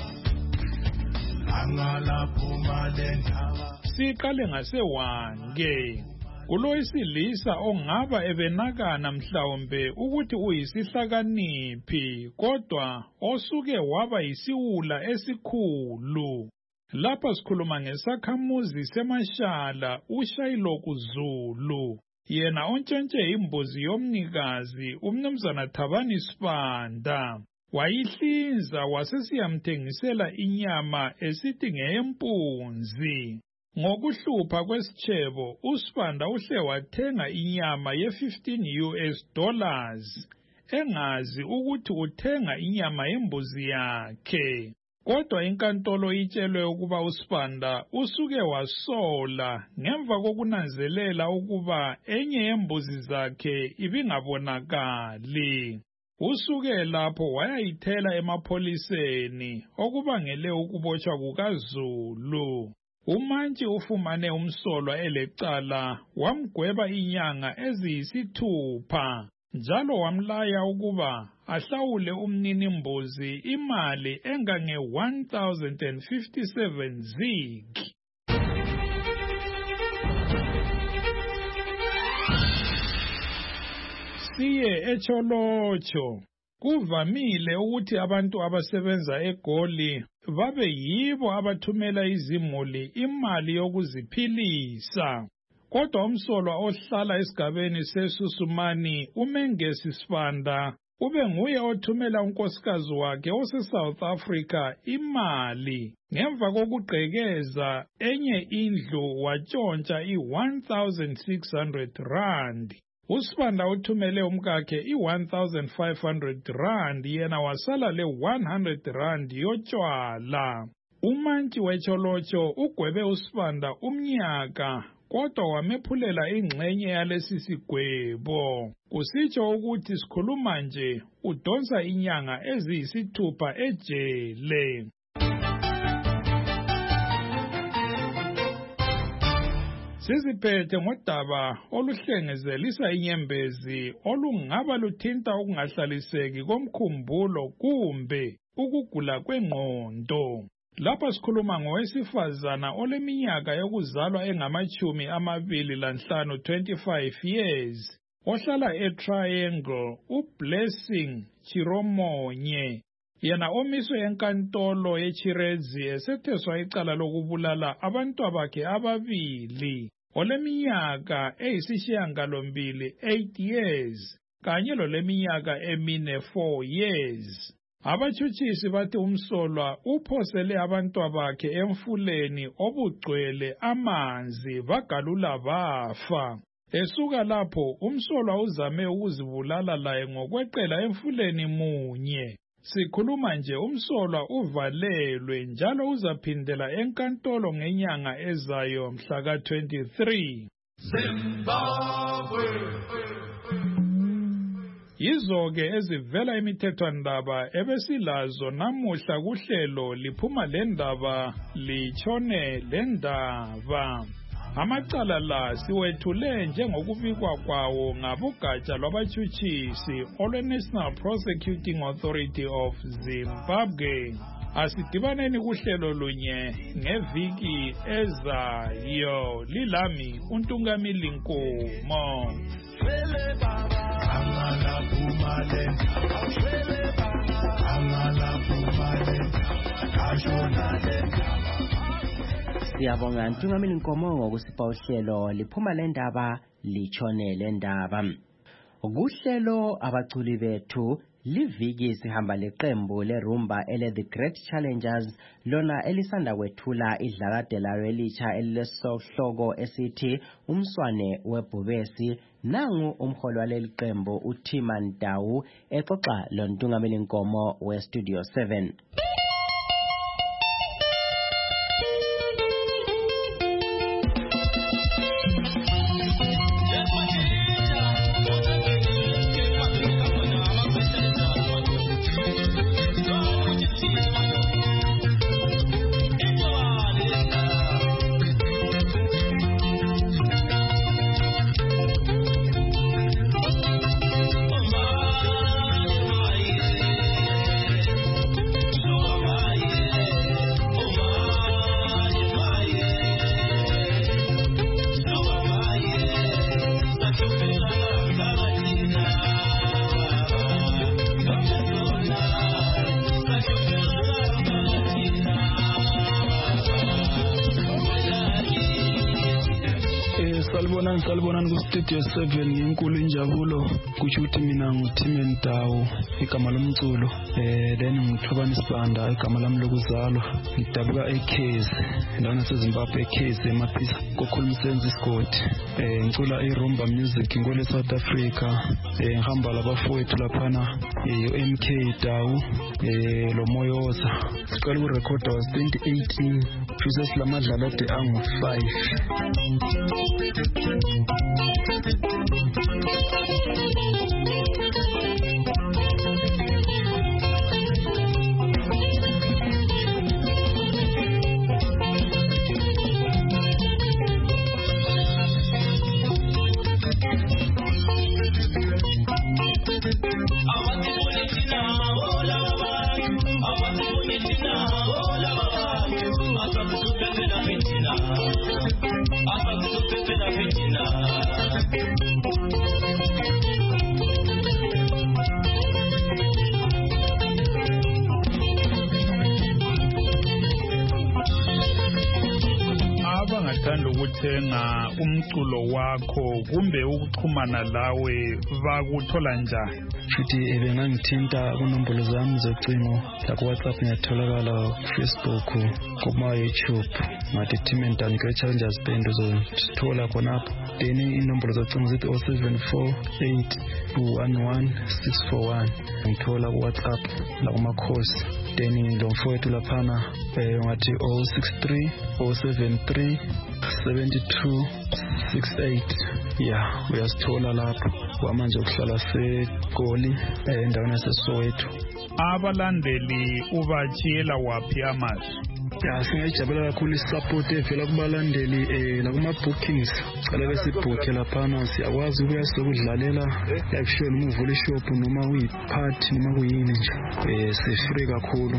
Siqale ngaseWange. Kuloyisilisa ongaba ebenakana mhlawumbe ukuthi uyisihlakaniphi kodwa osuke waba yisiwula esikhulu. Lapha sikhuluma ngesakhamuzi seMashala uShayloku Zulu. Yena ontshontshe imbuzi yomnikazi umnumzana Thabani Sibanda. Wayihlinza wasesiyamthengisela inyama esithi ngeyempunzi. Ngokuhlupha kwesitshebo uSibanda uhle wathenga inyama ye fifteen U S dollars engazi ukuthi uthenga inyama yembuzi yakhe. Kodwa inkantolo itshelwe ukuba uSibanda usuke wasola ngemva kokunanzelela ukuba enye yembuzi zakhe ibingabonakali. Usuke lapho wayayithela emapholiseni okubangele ukubotshwa kukaZulu. Umantshi ufumane umsolwa elecala wamgweba inyanga eziyisithupha njalo wamlaya ukuba ahlawule umnini mbuzi imali engange one thousand fifty-seven zig. Siye eCholocho. Kuvamile ukuthi abantu abasebenza eGoli babe yibo abathumela izimuli imali yokuziphilisa. Kodwa umsolwa ohlala esigabeni seSusumani uMengesi Sibanda ube nguye othumela unkosikazi wakhe ose-South Africa imali ngemva kokugqekeza enye indlu watshontsha i-one thousand six hundred rand. uSibanda uthumele umkakhe i-one thousand five hundred rand yena wasala le-one hundred rand yotshwala. Umantshi weCholocho ugwebe uSibanda umnyaka kodwa wamephulela ingxenye yalesi sigwebo. Kusitsho ukuthi sikhuluma nje udonsa inyanga eziyisithupha ejele. Siziphethe ngodaba oluhlengezelisa inyembezi olungaba luthinta ukungahlaliseki komkhumbulo kumbe ukugula kwengqondo. Lapha sikhuluma ngowesifazana oleminyaka yokuzalwa engamachumi amabili lanhlanu twenty-five years ohlala eTriangle uBlessing Chiromonye. Yena omiswe enkantolo yeChirezi esetheswa icala lokubulala abantwabakhe ababili oleminyaka eyisishiyagalombili eight years kanye loleminyaka emine four years. Abatshutshisi bathi umsolwa uphosele abantwabakhe emfuleni obugcwele amanzi bagalula bafa. Esuka lapho umsolwa uzame ukuzibulala laye ngokweqela emfuleni munye. Sikhuluma nje umsolwa uvalelwe njalo uzaphindela enkantolo ngenyanga ezayo mhla ka twenty-three. Zimbabwe. Yizo-ke ezivela imithethwandaba ebesilazo namuhla kuhlelo liphuma lendaba litshone lendaba. Amacala la siwethule njengokubikwa kwawo ngabogatsha lwabatshutshisi olwe-National Prosecuting Authority of Zimbabwe. Asidibaneni kuhlelo lunye ngeviki ezayo. Lilami uNtungamili Nkomo. Siyabonga Ntungamili Nkomo ngokusipha uhlelo liphuma lendaba litshone lendaba. Kuhlelo abaculi bethu liviki sihamba leqembu lerumba ele The Great Challengers lona elisanda kwethula idlakade layo elitsha elilesohloko esithi umswane webhubesi. Nangu umholi waleli qembu uThima Ntawu exoxa lo Ntungamili Nkomo we Studio seven. sanibonani salibonani ku-studio seven ngenkulu injabulo kusho ukuthi mina nguTimen Dawu igama lomculo eh then ngithobani Sibanda igama lami lokuzalwa ngidabuka eKezi ndawo naseZimbabwe eKezi emaphisa kokhulumisenzi isigodi eh ngicula irumba music ngole South Africa eh ngihamba labafowethu laphana eh M K Dawu eh lo Moyoza siqala ukurekhoda was twenty eighteen futhi silamadlala ade angu five. abangathanda ukuthenga umculo wakho kumbe ukuxhumana lawe bakuthola njani? Futhi ebengangithinta kunombolo zami zocingo la ku WhatsApp ngiyatholakala Facebook kuma YouTube ngathi Timen Dawu Challengers Band uzothola khonapho. Then inombolo zocingo zithi oh seven four eight two one one six four one ngithola ku WhatsApp la kuma calls. Then lo mfowethu laphana eh ngathi oh six three oh seven three seven two six eight. Yeah, uyasithola lapho kwamanje ukuhlala seGoli endaweni yaseSoweto. Abalandeli ubatshiyela waphi amazwi? Ya singayijabula kakhulu isupport evela kubalandeli eh la kuma bookings cala besibhukhe laphana siyakwazi ukuya sokudlalela live show noma uvule shop noma uyi party noma kuyini nje eh si free kakhulu.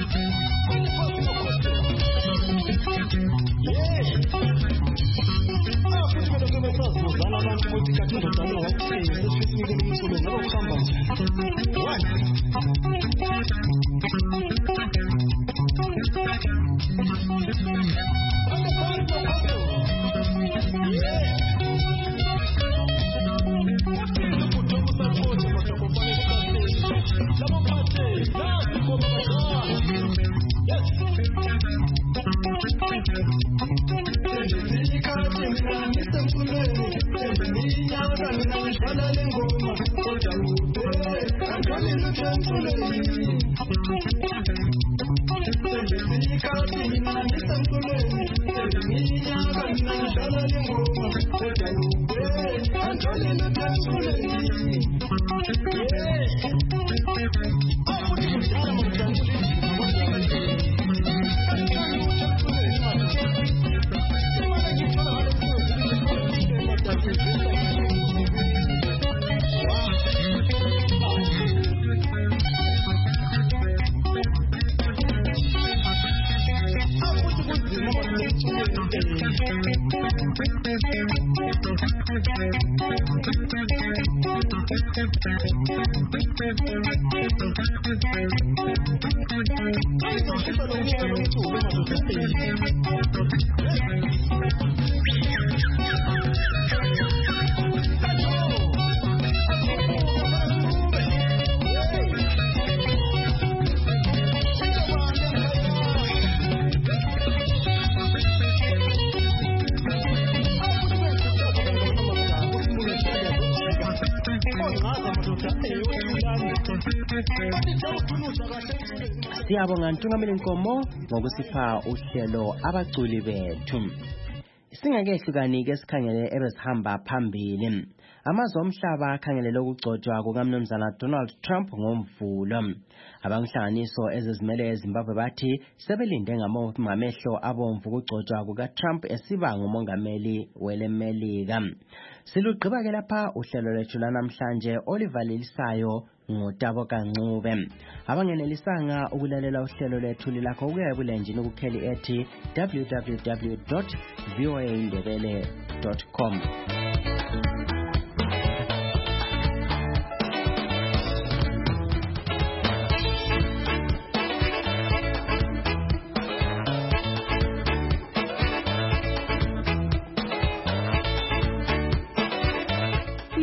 Siyabonga Ntungameli Nkomo ngokusipha uhlelo abaculi bethu. Singakehlukanike esikhangele ebesihamba phambili. Amazwe omhlaba akhangelele ukugcotshwa kukaMnumzana Donald Trump ngomvulo. Abanhlanganiso ezizimele eZimbabwe bathi sebelinde ngamehlo abomvu ukugcotshwa kukaTrump esiba ngumongameli welemelika. Silugqiba ke lapha uhlelo lwethu lanamhlanje olivalelisayo ngotabo kancube. Abangenelisanga ukulalela uhlelo lethu lilakho ukuya ebulenjini kukheli ethi w w w dot voa indebele dot com.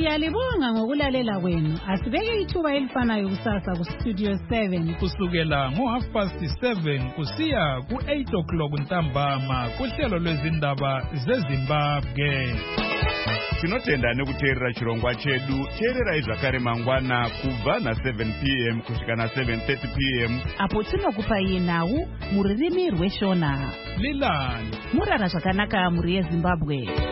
Siyalibonga ngokulalela kwenu. Asibeke ithuba elifanayo kusasa ku Studio seven. Kusukela ngo half past seven kusiya ku eight o'clock ntambama kuhlelo lwezindaba zeZimbabwe. Tinotenda nekuteerera chirongwa chedu. Teererai zvakare mangwana kubva na seven p m kusvika na seven thirty p m apo tinokupai nhau mururimi rweshona. Lilani murara zvakanaka muri yeZimbabwe.